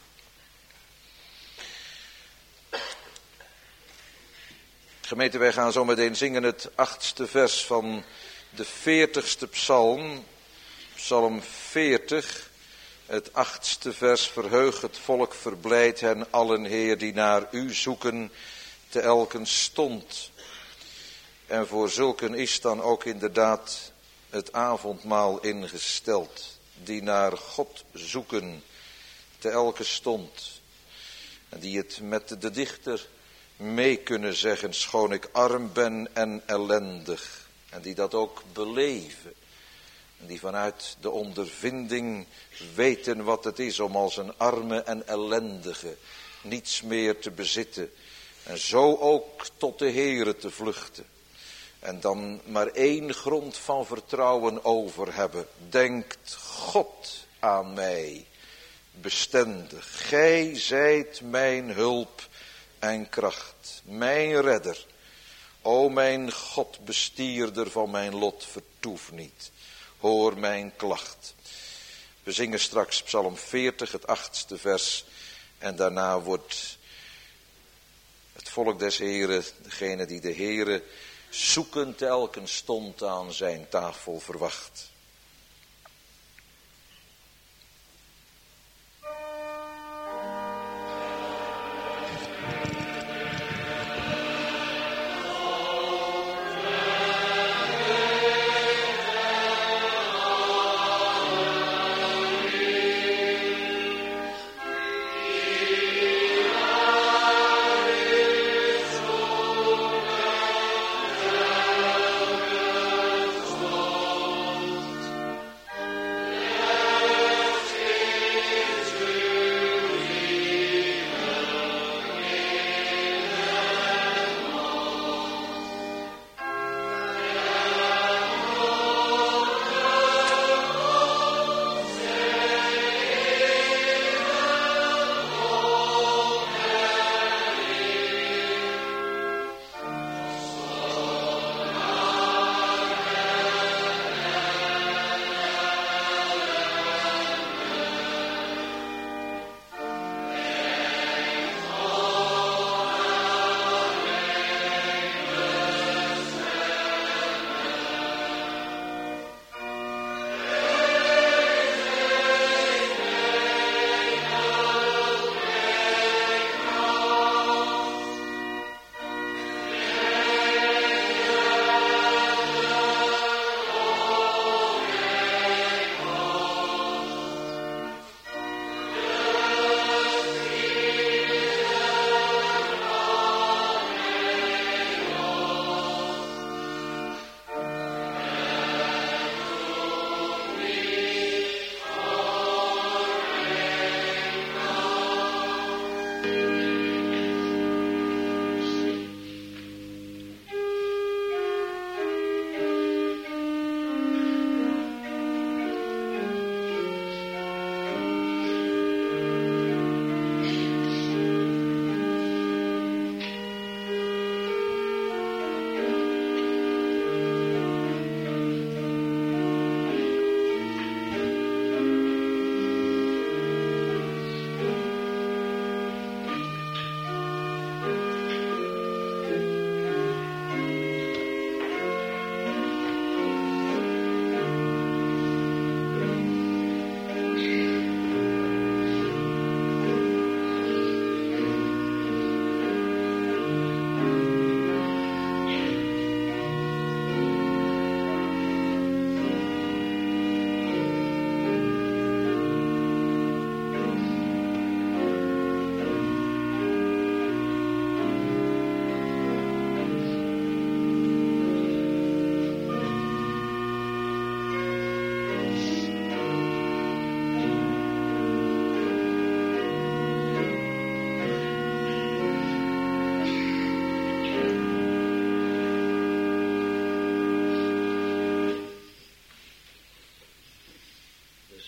Gemeente, wij gaan zo meteen zingen het achtste vers van de veertigste psalm. Psalm veertig, het achtste vers. Verheug het volk, verblijd hen allen, Heer, die naar u zoeken, te elken stond. En voor zulken is dan ook inderdaad het avondmaal ingesteld. Die naar God zoeken, te elke stond. En die het met de dichter mee kunnen zeggen, schoon ik arm ben en ellendig. En die dat ook beleven. En die vanuit de ondervinding weten wat het is om als een arme en ellendige niets meer te bezitten. En zo ook tot de Heere te vluchten. En dan maar één grond van vertrouwen over hebben. Denkt God aan mij bestendig. Gij zijt mijn hulp en kracht, mijn redder. O mijn God, bestierder van mijn lot, vertoef niet. Hoor mijn klacht. We zingen straks Psalm veertig, het achtste vers. En daarna wordt het volk des Heren, degene die de Heren zoekend elken stond aan zijn tafel verwacht.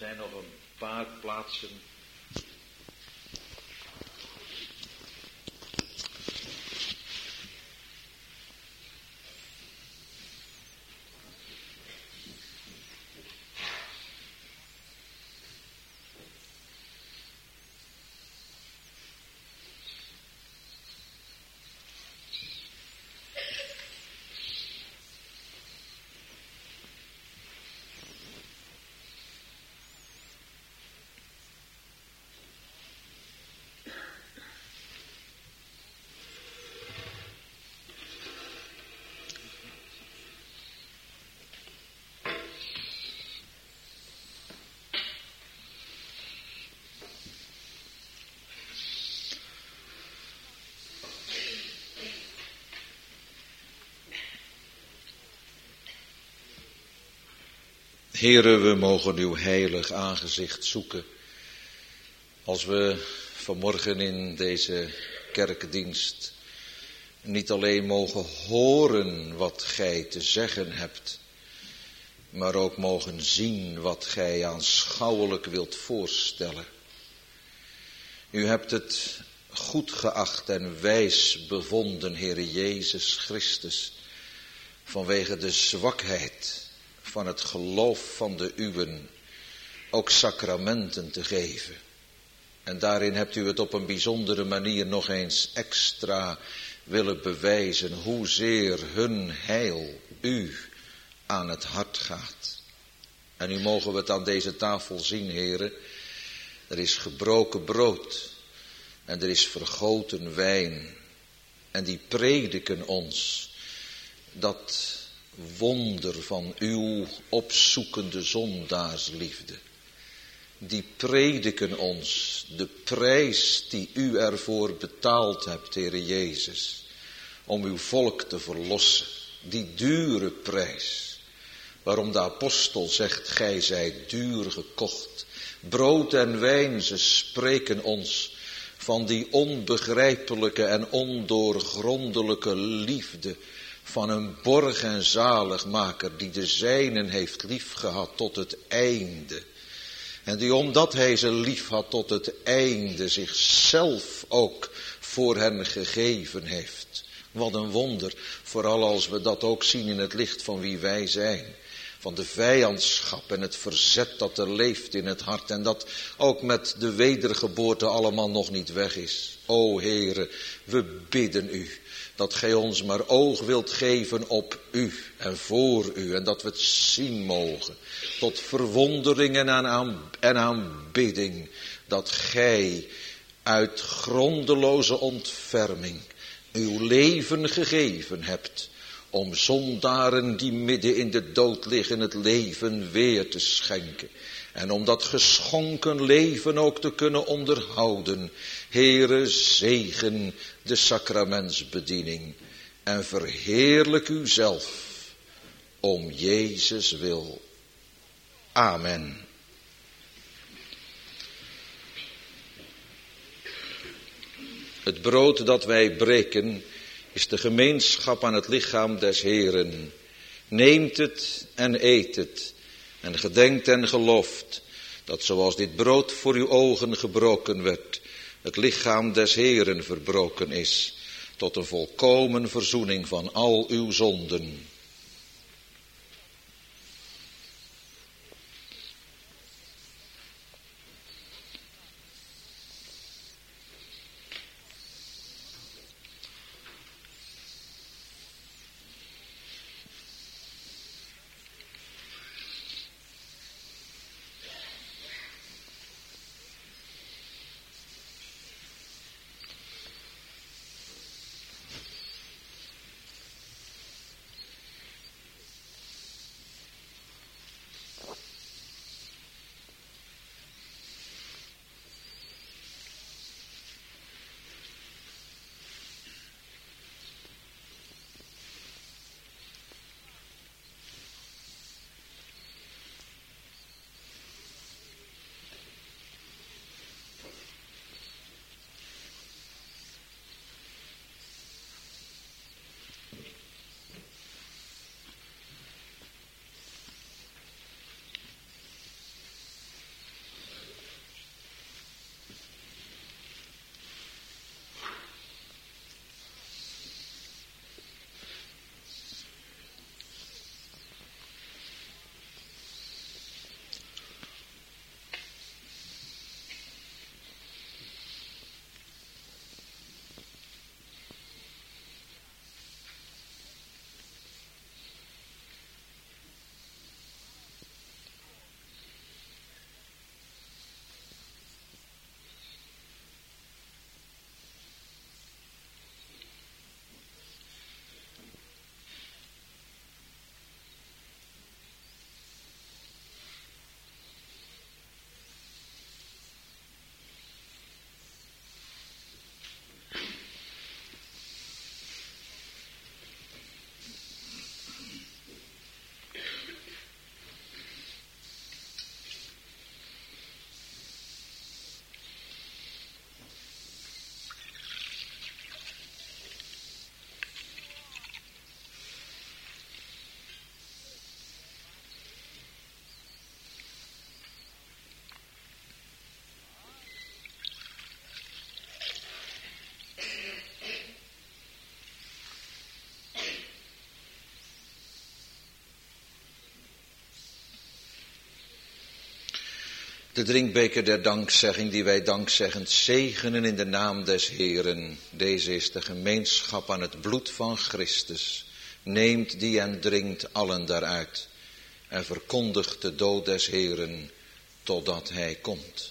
zijn nog een paar plaatsen. Heere, we mogen uw heilig aangezicht zoeken. Als we vanmorgen in deze kerkdienst niet alleen mogen horen wat gij te zeggen hebt, maar ook mogen zien wat gij aanschouwelijk wilt voorstellen. U hebt het goed geacht en wijs bevonden, Heere Jezus Christus, vanwege de zwakheid van het geloof van de uwen ook sacramenten te geven. En daarin hebt u het op een bijzondere manier nog eens extra willen bewijzen hoezeer hun heil u aan het hart gaat. En nu mogen we het aan deze tafel zien, heren. Er is gebroken brood en er is vergoten wijn. En die prediken ons dat wonder van uw opzoekende zondaarsliefde. Die prediken ons de prijs die u ervoor betaald hebt, Heere Jezus, om uw volk te verlossen. Die dure prijs, waarom de apostel zegt, gij zijt duur gekocht. Brood en wijn, ze spreken ons van die onbegrijpelijke en ondoorgrondelijke liefde van een borg en zaligmaker die de zijnen heeft liefgehad tot het einde. En die omdat hij ze lief had tot het einde zichzelf ook voor hen gegeven heeft. Wat een wonder, vooral als we dat ook zien in het licht van wie wij zijn. Van de vijandschap en het verzet dat er leeft in het hart. En dat ook met de wedergeboorte allemaal nog niet weg is. O Heere, we bidden u dat gij ons maar oog wilt geven op u en voor u. En dat we het zien mogen. Tot verwondering en, aan, en aanbidding. Dat gij uit grondeloze ontferming uw leven gegeven hebt. Om zondaren die midden in de dood liggen het leven weer te schenken. En om dat geschonken leven ook te kunnen onderhouden. Heere, zegen de sacramentsbediening. En verheerlijk u zelf om Jezus wil. Amen. Het brood dat wij breken is de gemeenschap aan het lichaam des Heeren. Neemt het en eet het en gedenkt en gelooft dat zoals dit brood voor uw ogen gebroken werd, het lichaam des Heeren verbroken is tot een volkomen verzoening van al uw zonden. De drinkbeker der dankzegging die wij dankzeggend zegenen in de naam des Heeren. Deze is de gemeenschap aan het bloed van Christus. Neemt die en drinkt allen daaruit. En verkondigt de dood des Heeren totdat hij komt.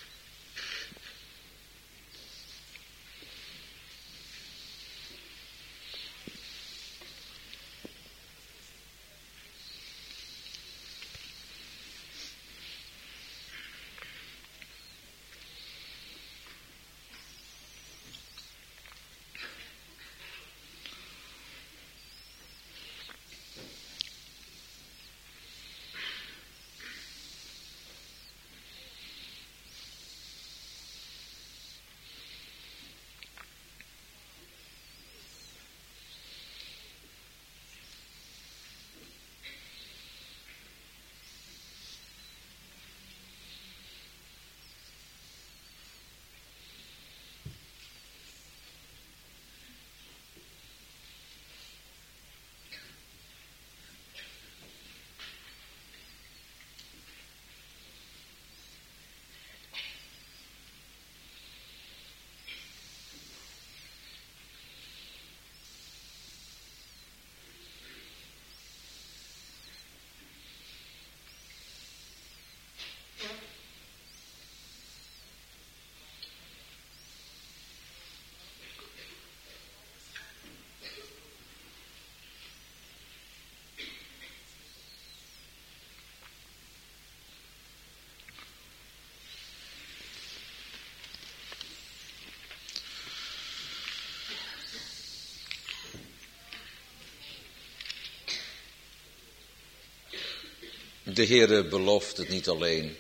De Heere belooft het niet alleen,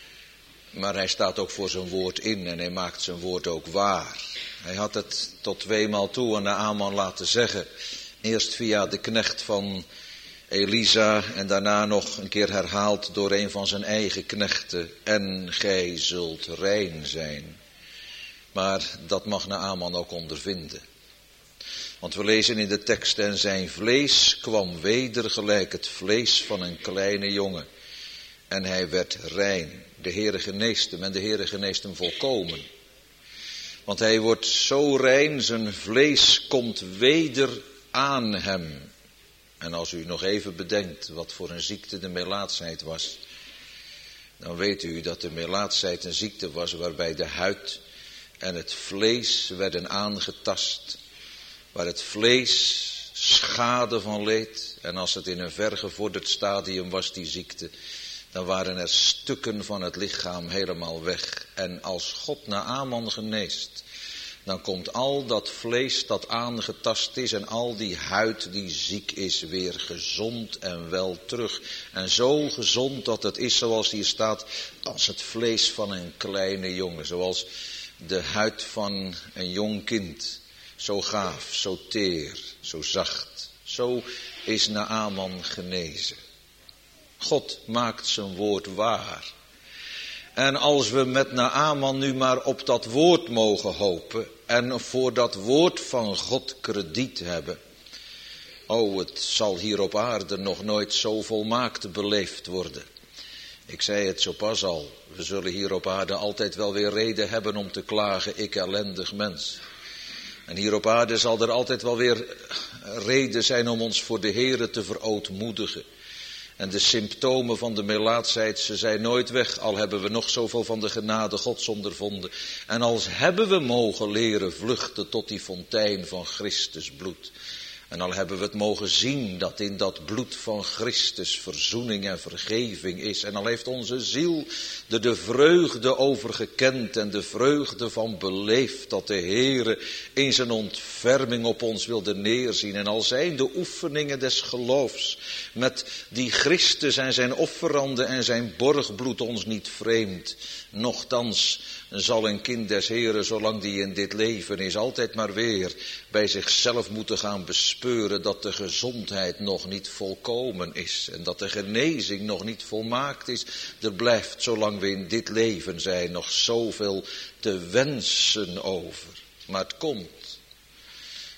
maar hij staat ook voor zijn woord in en hij maakt zijn woord ook waar. Hij had het tot tweemaal toe aan Naaman laten zeggen. Eerst via de knecht van Elisa en daarna nog een keer herhaald door een van zijn eigen knechten. En gij zult rein zijn. Maar dat mag Naaman ook ondervinden. Want we lezen in de tekst, en zijn vlees kwam weder gelijk het vlees van een kleine jongen. En hij werd rein. De Heere geneest hem en de Heere geneest hem volkomen. Want hij wordt zo rein, zijn vlees komt weder aan hem. En als u nog even bedenkt wat voor een ziekte de melaatsheid was, dan weet u dat de melaatsheid een ziekte was waarbij de huid en het vlees werden aangetast. Waar het vlees schade van leed. En als het in een vergevorderd stadium was, die ziekte, dan waren er stukken van het lichaam helemaal weg. En als God Naaman geneest, dan komt al dat vlees dat aangetast is en al die huid die ziek is weer gezond en wel terug. En zo gezond dat het is zoals hier staat, als het vlees van een kleine jongen. Zoals de huid van een jong kind. Zo gaaf, zo teer, zo zacht. Zo is Naaman genezen. God maakt zijn woord waar. En als we met Naaman nu maar op dat woord mogen hopen en voor dat woord van God krediet hebben. Oh, het zal hier op aarde nog nooit zo volmaakt beleefd worden. Ik zei het zo pas al, we zullen hier op aarde altijd wel weer reden hebben om te klagen, ik ellendig mens. En hier op aarde zal er altijd wel weer reden zijn om ons voor de Heere te verootmoedigen. En de symptomen van de melaatsheid, ze zijn nooit weg, al hebben we nog zoveel van de genade Gods ondervonden. En als hebben we mogen leren vluchten tot die fontein van Christus bloed. En al hebben we het mogen zien dat in dat bloed van Christus verzoening en vergeving is. En al heeft onze ziel er de vreugde over gekend en de vreugde van beleefd dat de Heere in zijn ontferming op ons wilde neerzien. En al zijn de oefeningen des geloofs met die Christus en zijn offeranden en zijn borgbloed ons niet vreemd. Nochtans zal een kind des Heeren, zolang die in dit leven is, altijd maar weer bij zichzelf moeten gaan bespeuren dat de gezondheid nog niet volkomen is. En dat de genezing nog niet volmaakt is. Er blijft, zolang we in dit leven zijn, nog zoveel te wensen over. Maar het komt.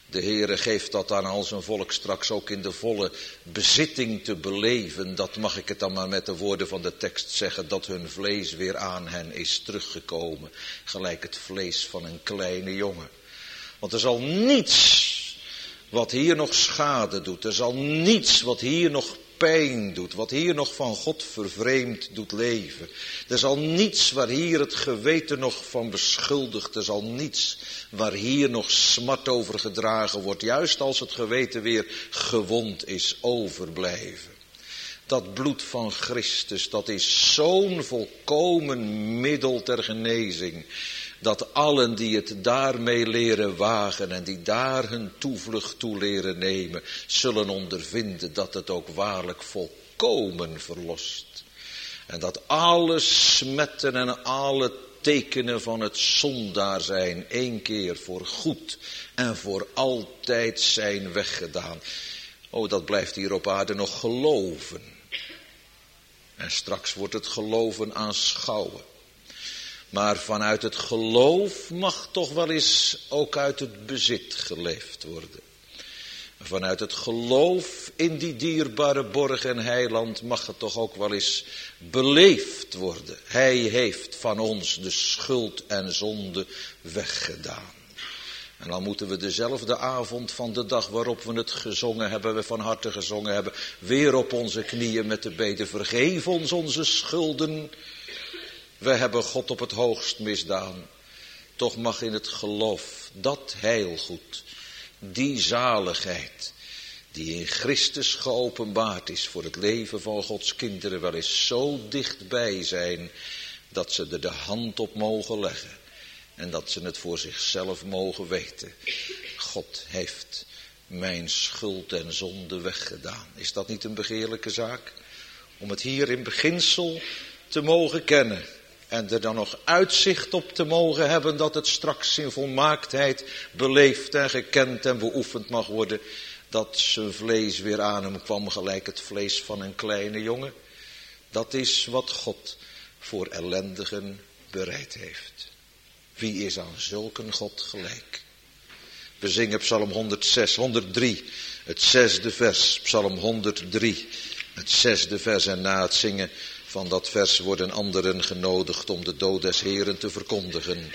De Heere geeft dat aan al zijn volk straks ook in de volle bezitting te beleven. Dat mag ik het dan maar met de woorden van de tekst zeggen, dat hun vlees weer aan hen is teruggekomen. Gelijk het vlees van een kleine jongen. Want er zal niets wat hier nog schade doet. Er zal niets wat hier nog pijn doet. Wat hier nog van God vervreemd doet leven. Er zal niets waar hier het geweten nog van beschuldigt. Er zal niets waar hier nog smart over gedragen wordt. Juist als het geweten weer gewond is, overblijven. Dat bloed van Christus, dat is zo'n volkomen middel ter genezing. Dat allen die het daarmee leren wagen en die daar hun toevlucht toe leren nemen, zullen ondervinden dat het ook waarlijk volkomen verlost. En dat alle smetten en alle tekenen van het zondaar zijn één keer voor goed en voor altijd zijn weggedaan. Oh, dat blijft hier op aarde nog geloven. En straks wordt het geloven aanschouwen. Maar vanuit het geloof mag toch wel eens ook uit het bezit geleefd worden. Vanuit het geloof in die dierbare borg en heiland mag het toch ook wel eens beleefd worden. Hij heeft van ons de schuld en zonde weggedaan. En dan moeten we dezelfde avond van de dag waarop we het gezongen hebben, we van harte gezongen hebben, weer op onze knieën met de bede: vergeef ons onze schulden. We hebben God op het hoogst misdaan. Toch mag in het geloof dat heilgoed, die zaligheid, die in Christus geopenbaard is voor het leven van Gods kinderen, wel eens zo dichtbij zijn, dat ze er de hand op mogen leggen. En dat ze het voor zichzelf mogen weten. God heeft mijn schuld en zonde weggedaan. Is dat niet een begeerlijke zaak? Om het hier in beginsel te mogen kennen. En er dan nog uitzicht op te mogen hebben dat het straks in volmaaktheid beleefd en gekend en beoefend mag worden. Dat zijn vlees weer aan hem kwam, gelijk het vlees van een kleine jongen. Dat is wat God voor ellendigen bereid heeft. Wie is aan zulk een God gelijk? We zingen Psalm honderdzes, honderddrie, het zesde vers. Psalm honderddrie, het zesde vers. En na het zingen van dat vers worden anderen genodigd om de dood des Heeren te verkondigen.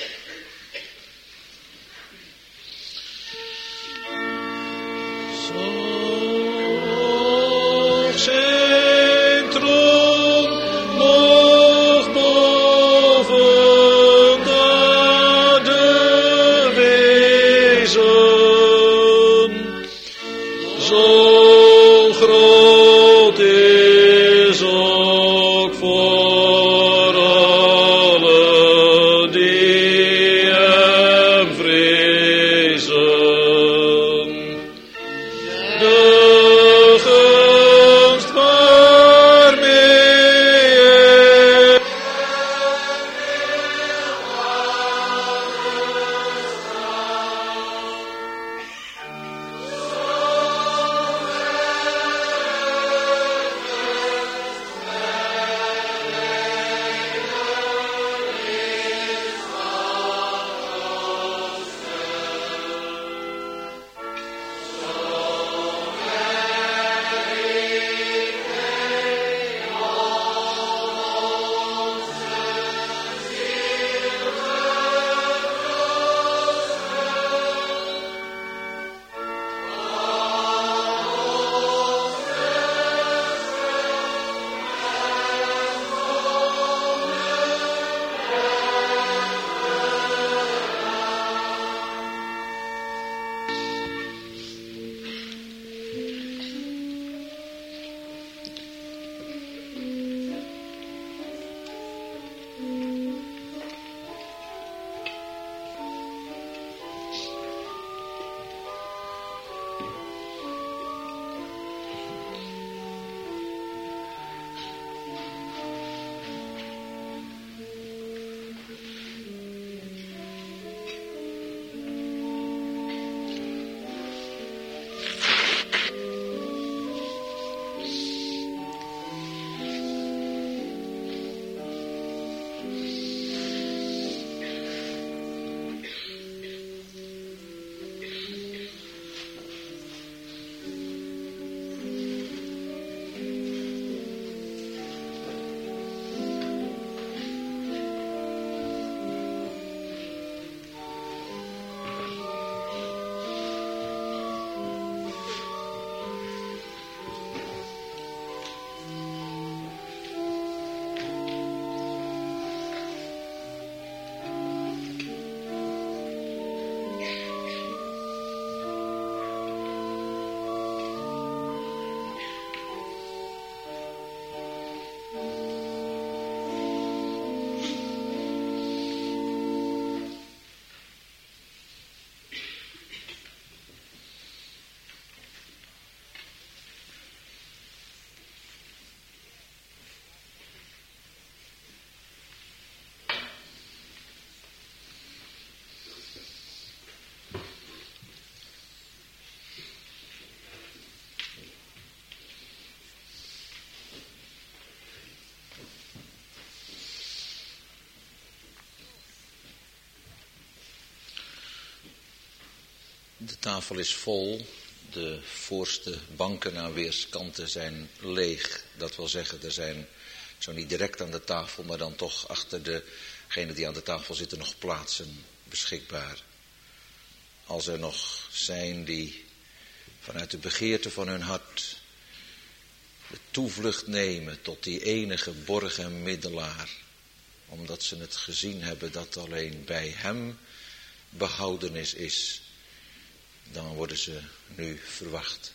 De tafel is vol. De voorste banken aan weerskanten zijn leeg. Dat wil zeggen, er zijn zo niet direct aan de tafel, maar dan toch achter degenen die aan de tafel zitten nog plaatsen beschikbaar. Als er nog zijn die vanuit de begeerte van hun hart de toevlucht nemen tot die enige borg en middelaar, omdat ze het gezien hebben dat alleen bij hem behoudenis is, dan worden ze nu verwacht.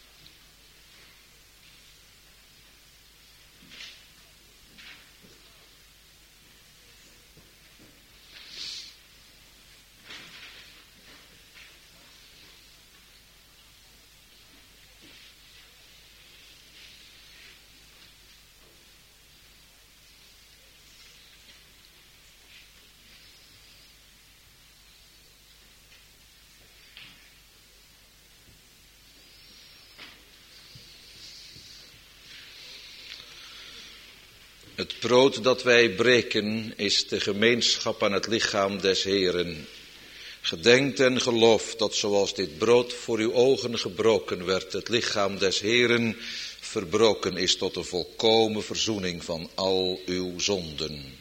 Het brood dat wij breken is de gemeenschap aan het lichaam des Heeren. Gedenkt en gelooft dat zoals dit brood voor uw ogen gebroken werd, het lichaam des Heeren verbroken is tot de volkomen verzoening van al uw zonden.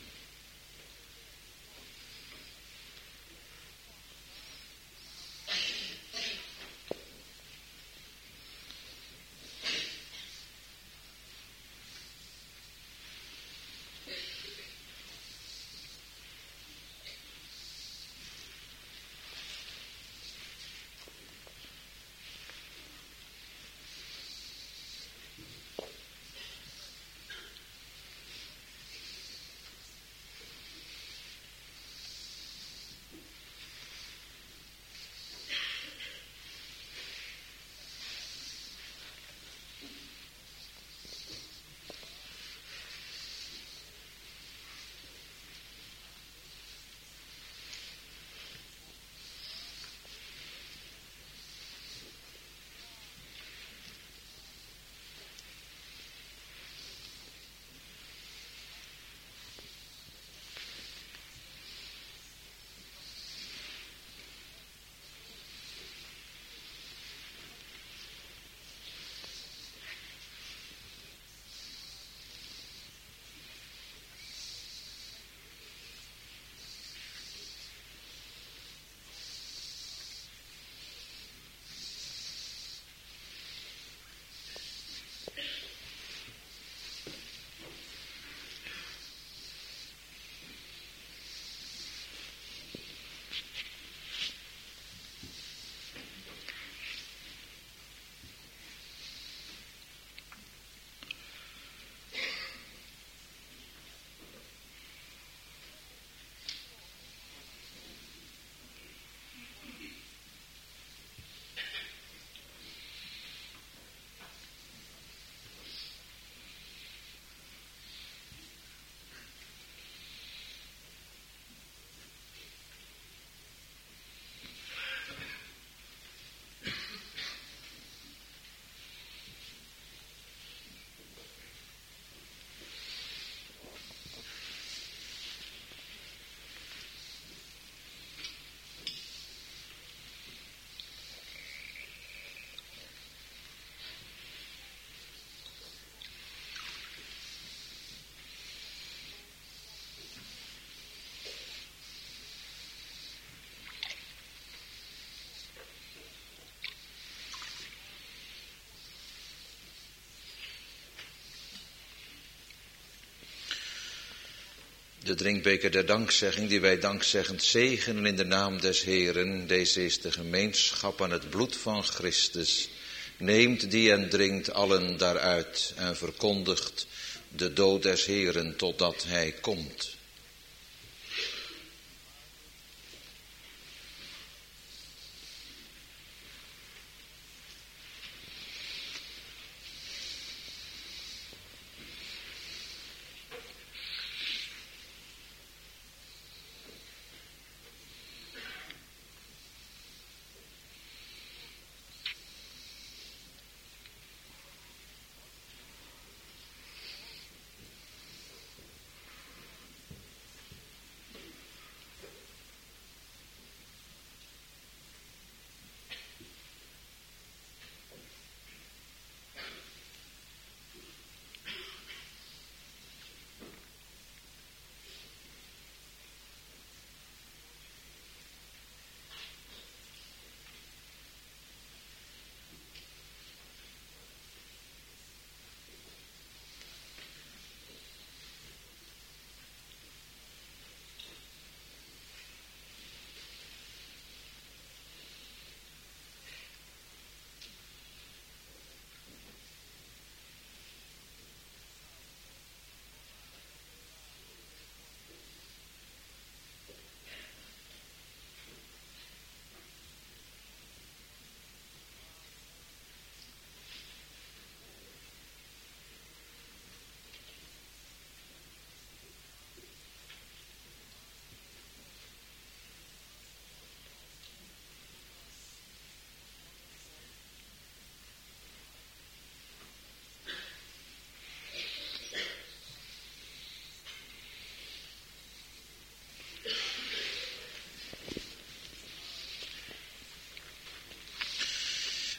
De drinkbeker der dankzegging die wij dankzeggend zegenen in de naam des Heeren. Deze is de gemeenschap aan het bloed van Christus. Neemt die en drinkt allen daaruit en verkondigt de dood des Heeren totdat hij komt.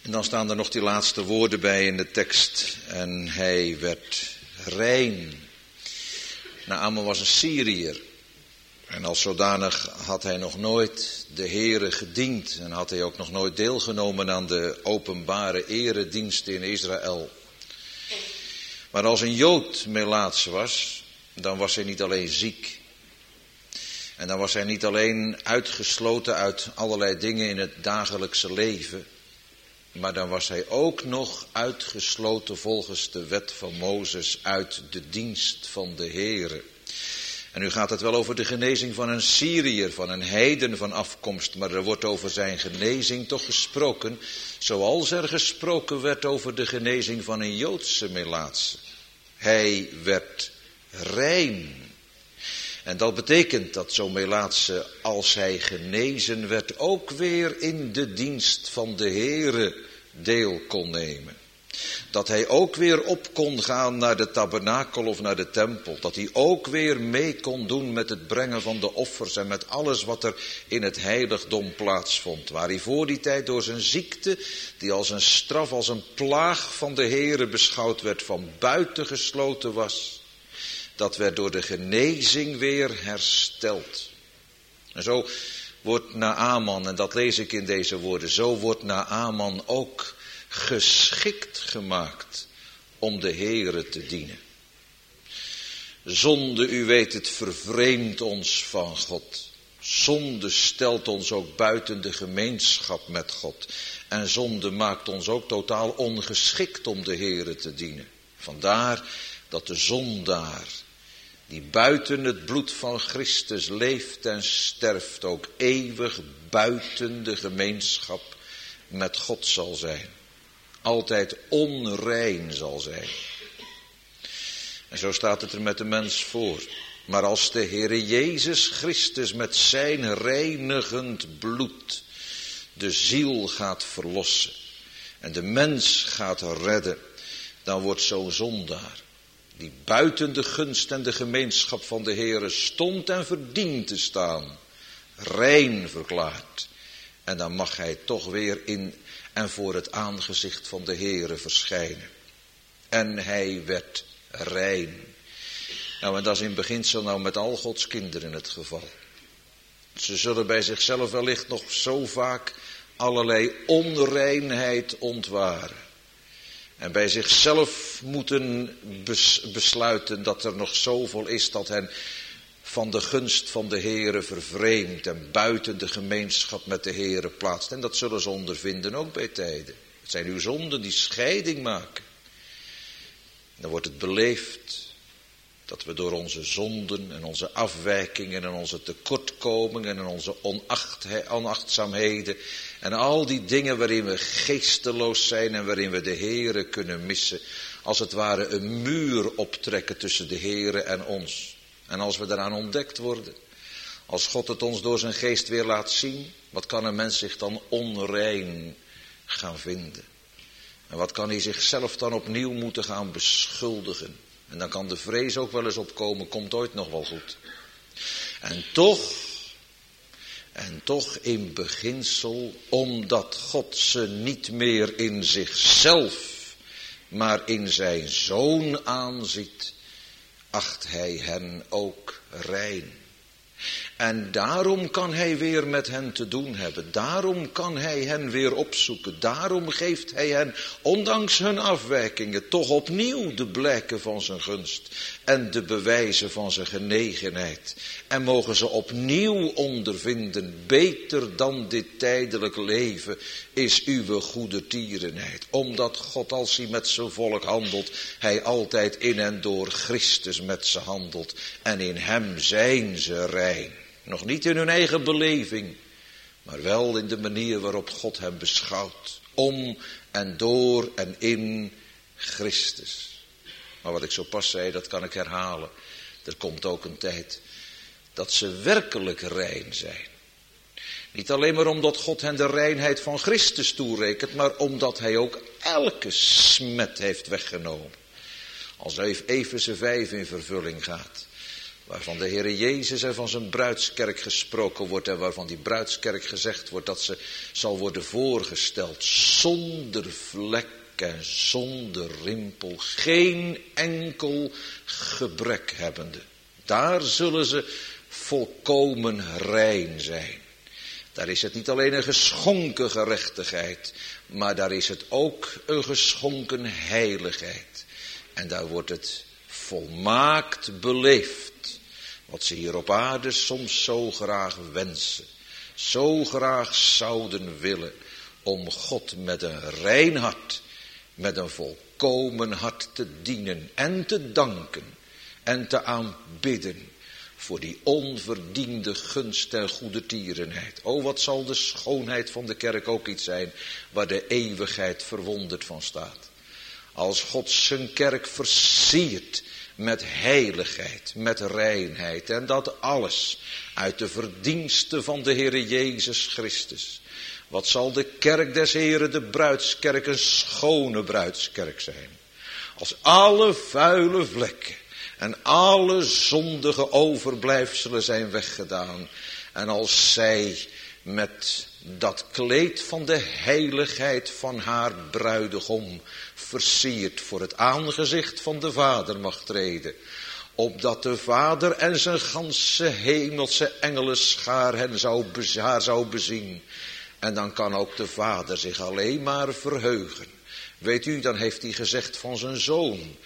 En dan staan er nog die laatste woorden bij in de tekst. En hij werd rein. Naaman was een Syriër. En als zodanig had hij nog nooit de Heere gediend. En had hij ook nog nooit deelgenomen aan de openbare eredienst in Israël. Maar als een Jood melaats was, dan was hij niet alleen ziek. En dan was hij niet alleen uitgesloten uit allerlei dingen in het dagelijkse leven. Maar dan was hij ook nog uitgesloten volgens de wet van Mozes uit de dienst van de Heere. En nu gaat het wel over de genezing van een Syriër, van een heiden van afkomst. Maar er wordt over zijn genezing toch gesproken, zoals er gesproken werd over de genezing van een Joodse melaatse. Hij werd rein. En dat betekent dat zo'n melaatse, als hij genezen werd, ook weer in de dienst van de Heere deel kon nemen. Dat hij ook weer op kon gaan naar de tabernakel of naar de tempel. Dat hij ook weer mee kon doen met het brengen van de offers en met alles wat er in het heiligdom plaatsvond. Waar hij voor die tijd door zijn ziekte, die als een straf, als een plaag van de Heere beschouwd werd, van buiten gesloten was. Dat werd door de genezing weer hersteld. En zo wordt Naaman, en dat lees ik in deze woorden, zo wordt Naaman ook geschikt gemaakt om de Heere te dienen. Zonde, u weet het, vervreemdt ons van God. Zonde stelt ons ook buiten de gemeenschap met God. En zonde maakt ons ook totaal ongeschikt om de Heere te dienen. Vandaar dat de zondaar, die buiten het bloed van Christus leeft en sterft, ook eeuwig buiten de gemeenschap met God zal zijn. Altijd onrein zal zijn. En zo staat het er met de mens voor. Maar als de Heere Jezus Christus met zijn reinigend bloed de ziel gaat verlossen en de mens gaat redden, dan wordt zo'n zondaar, die buiten de gunst en de gemeenschap van de Heere stond en verdient te staan, rein verklaard. En dan mag hij toch weer in en voor het aangezicht van de Heere verschijnen. En hij werd rein. Nou, en dat is in beginsel nou met al Gods kinderen het geval. Ze zullen bij zichzelf wellicht nog zo vaak allerlei onreinheid ontwaren. En bij zichzelf moeten bes- besluiten dat er nog zoveel is dat hen van de gunst van de Heere vervreemdt en buiten de gemeenschap met de Heere plaatst. En dat zullen ze ondervinden ook bij tijden. Het zijn uw zonden die scheiding maken. Dan wordt het beleefd dat we door onze zonden en onze afwijkingen en onze tekortkomingen en onze onacht, onachtzaamheden en al die dingen waarin we geesteloos zijn en waarin we de Heere kunnen missen, als het ware een muur optrekken tussen de Heere en ons. En als we daaraan ontdekt worden, als God het ons door zijn geest weer laat zien, wat kan een mens zich dan onrein gaan vinden? En wat kan hij zichzelf dan opnieuw moeten gaan beschuldigen? En dan kan de vrees ook wel eens opkomen, komt ooit nog wel goed. En toch, en toch in beginsel, omdat God ze niet meer in zichzelf, maar in zijn Zoon aanziet, acht hij hen ook rein. En daarom kan hij weer met hen te doen hebben. Daarom kan hij hen weer opzoeken. Daarom geeft hij hen, ondanks hun afwijkingen, toch opnieuw de blijken van zijn gunst. En de bewijzen van zijn genegenheid. En mogen ze opnieuw ondervinden, beter dan dit tijdelijk leven is uw goedertierenheid. Omdat God, als hij met zijn volk handelt, hij altijd in en door Christus met ze handelt. En in hem zijn ze rein. Nog niet in hun eigen beleving, maar wel in de manier waarop God hem beschouwt. Om en door en in Christus. Maar wat ik zo pas zei, dat kan ik herhalen. Er komt ook een tijd dat ze werkelijk rein zijn. Niet alleen maar omdat God hen de reinheid van Christus toerekent, maar omdat hij ook elke smet heeft weggenomen. Als Efeze vijf in vervulling gaat. waarvan de Heere Jezus en van zijn bruidskerk gesproken wordt en waarvan die bruidskerk gezegd wordt dat ze zal worden voorgesteld zonder vlek en zonder rimpel, geen enkel gebrek hebbende. Daar zullen ze volkomen rein zijn. Daar is het niet alleen een geschonken gerechtigheid, maar daar is het ook een geschonken heiligheid. En daar wordt het volmaakt beleefd. Wat ze hier op aarde soms zo graag wensen. Zo graag zouden willen. Om God met een rein hart. Met een volkomen hart te dienen. En te danken. En te aanbidden. Voor die onverdiende gunst en goedertierenheid. O, wat zal de schoonheid van de kerk ook iets zijn. Waar de eeuwigheid verwonderd van staat. Als God zijn kerk versiert met heiligheid, met reinheid. En dat alles uit de verdiensten van de Heere Jezus Christus. Wat zal de kerk des Heren, de bruidskerk, een schone bruidskerk zijn. Als alle vuile vlekken en alle zondige overblijfselen zijn weggedaan. En als zij met dat kleed van de heiligheid van haar bruidegom versierd voor het aangezicht van de Vader mag treden. Opdat de Vader en zijn ganse hemelse engelenschaar hen zou, haar zou bezien. En dan kan ook de Vader zich alleen maar verheugen. Weet u, dan heeft hij gezegd van zijn zoon.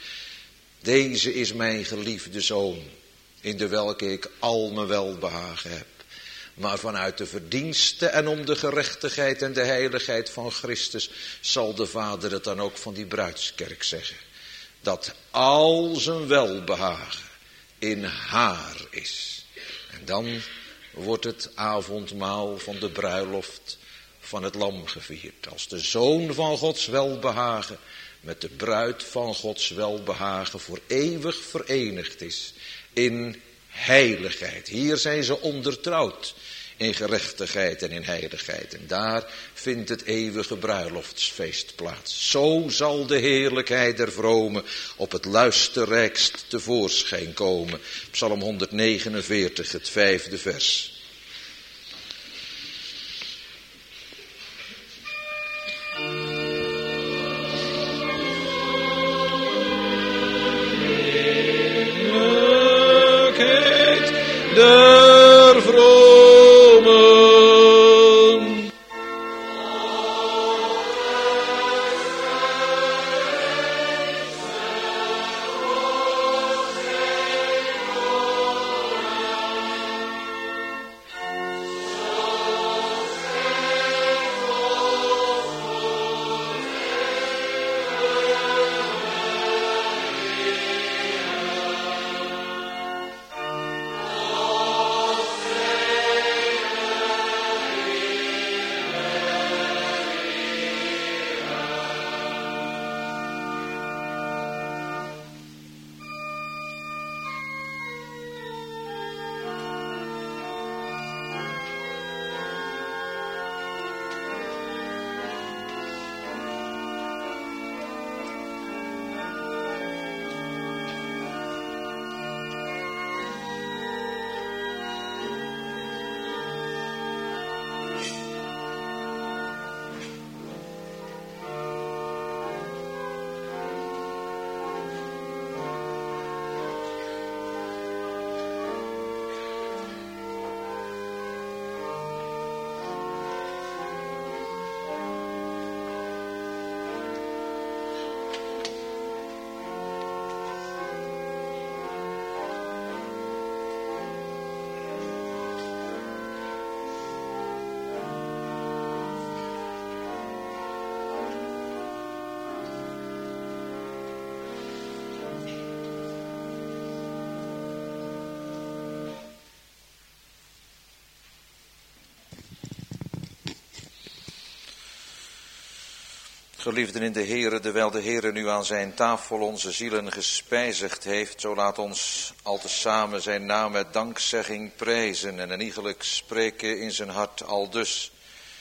Deze is mijn geliefde zoon, in de welke ik al mijn welbehagen heb. Maar vanuit de verdiensten en om de gerechtigheid en de heiligheid van Christus zal de Vader het dan ook van die bruidskerk zeggen. Dat al zijn welbehagen in haar is. En dan wordt het avondmaal van de bruiloft van het lam gevierd. Als de zoon van Gods welbehagen met de bruid van Gods welbehagen voor eeuwig verenigd is in heiligheid. Hier zijn ze ondertrouwd in gerechtigheid en in heiligheid. En daar vindt het eeuwige bruiloftsfeest plaats. Zo zal de heerlijkheid der vromen op het luisterrijkst tevoorschijn komen. Psalm honderdnegenenveertig, het vijfde vers. Der vromen. Geliefden in de Heere, terwijl de Heere nu aan zijn tafel onze zielen gespijzigd heeft, zo laat ons al tezamen zijn naam met dankzegging prijzen en eniegelijk spreken in zijn hart aldus.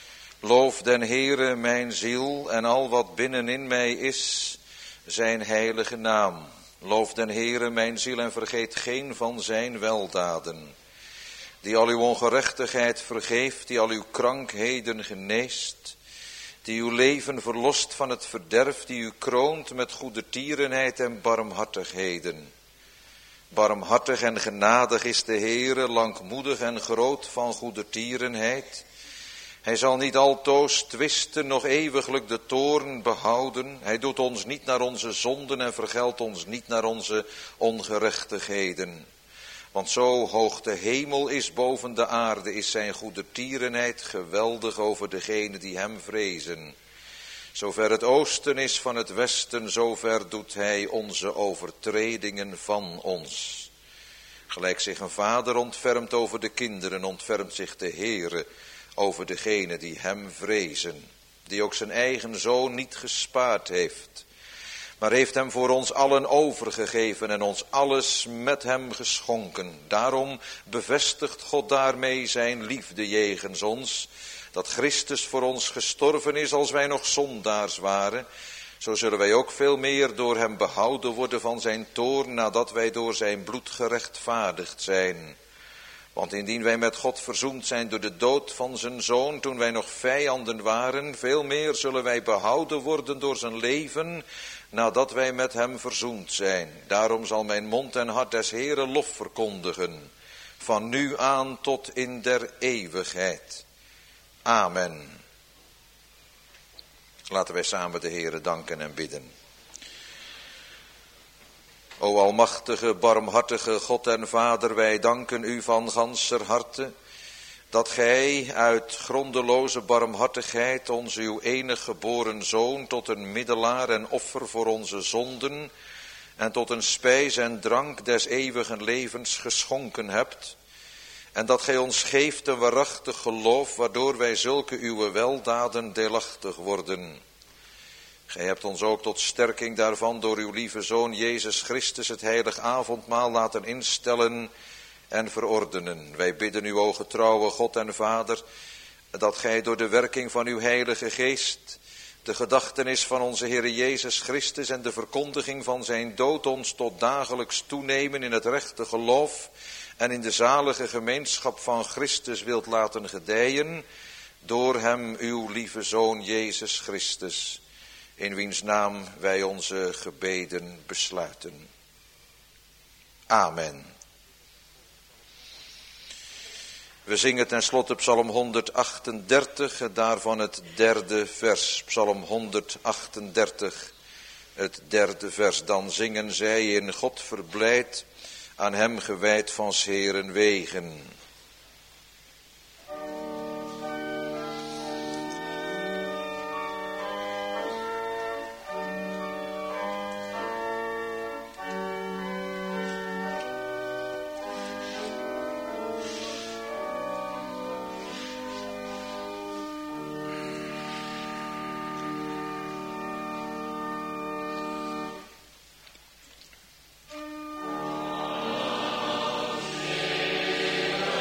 Loof den Heere mijn ziel en al wat binnenin mij is, zijn heilige naam. Loof den Heere mijn ziel en vergeet geen van zijn weldaden. Die al uw ongerechtigheid vergeeft, die al uw krankheden geneest. Die uw leven verlost van het verderf, die u kroont met goedertierenheid en barmhartigheden. Barmhartig en genadig is de Heere, langmoedig en groot van goedertierenheid. Hij zal niet altoos twisten, nog eeuwiglijk de toorn behouden. Hij doet ons niet naar onze zonden en vergeldt ons niet naar onze ongerechtigheden. Want zo hoog de hemel is boven de aarde, is zijn goedertierenheid geweldig over degenen die hem vrezen. Zover het oosten is van het westen, zover doet hij onze overtredingen van ons. Gelijk zich een vader ontfermt over de kinderen, ontfermt zich de Heere over degenen die hem vrezen. Die ook zijn eigen zoon niet gespaard heeft, maar heeft hem voor ons allen overgegeven en ons alles met hem geschonken. Daarom bevestigt God daarmee zijn liefde jegens ons, dat Christus voor ons gestorven is als wij nog zondaars waren. Zo zullen wij ook veel meer door hem behouden worden van zijn toorn, nadat wij door zijn bloed gerechtvaardigd zijn. Want indien wij met God verzoend zijn door de dood van zijn zoon, toen wij nog vijanden waren, veel meer zullen wij behouden worden door zijn leven, nadat wij met hem verzoend zijn. Daarom zal mijn mond en hart des Heeren lof verkondigen, van nu aan tot in der eeuwigheid. Amen. Laten wij samen de Heere danken en bidden. O almachtige, barmhartige God en Vader, wij danken u van ganser harte, dat gij uit grondeloze barmhartigheid ons uw enig geboren Zoon tot een middelaar en offer voor onze zonden en tot een spijs en drank des eeuwigen levens geschonken hebt, en dat gij ons geeft een waarachtig geloof, waardoor wij zulke uw weldaden deelachtig worden. Gij hebt ons ook tot sterking daarvan door uw lieve Zoon Jezus Christus het heilig avondmaal laten instellen en verordenen. Wij bidden u, o getrouwe God en Vader, dat gij door de werking van uw heilige geest de gedachtenis van onze Heere Jezus Christus en de verkondiging van zijn dood ons tot dagelijks toenemen in het rechte geloof en in de zalige gemeenschap van Christus wilt laten gedijen, door hem uw lieve Zoon Jezus Christus, in wiens naam wij onze gebeden besluiten. Amen. We zingen tenslotte Psalm honderdachtendertig, daarvan het derde vers. Psalm honderdachtendertig, het derde vers. Dan zingen zij in God verblijd, aan hem gewijd van 's Heeren wegen. Amen.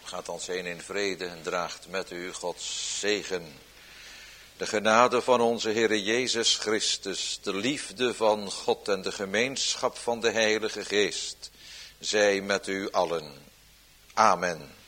Gaat ons heen in vrede en draagt met u Gods zegen. De genade van onze Heere Jezus Christus, de liefde van God en de gemeenschap van de Heilige Geest, zij met u allen. Amen.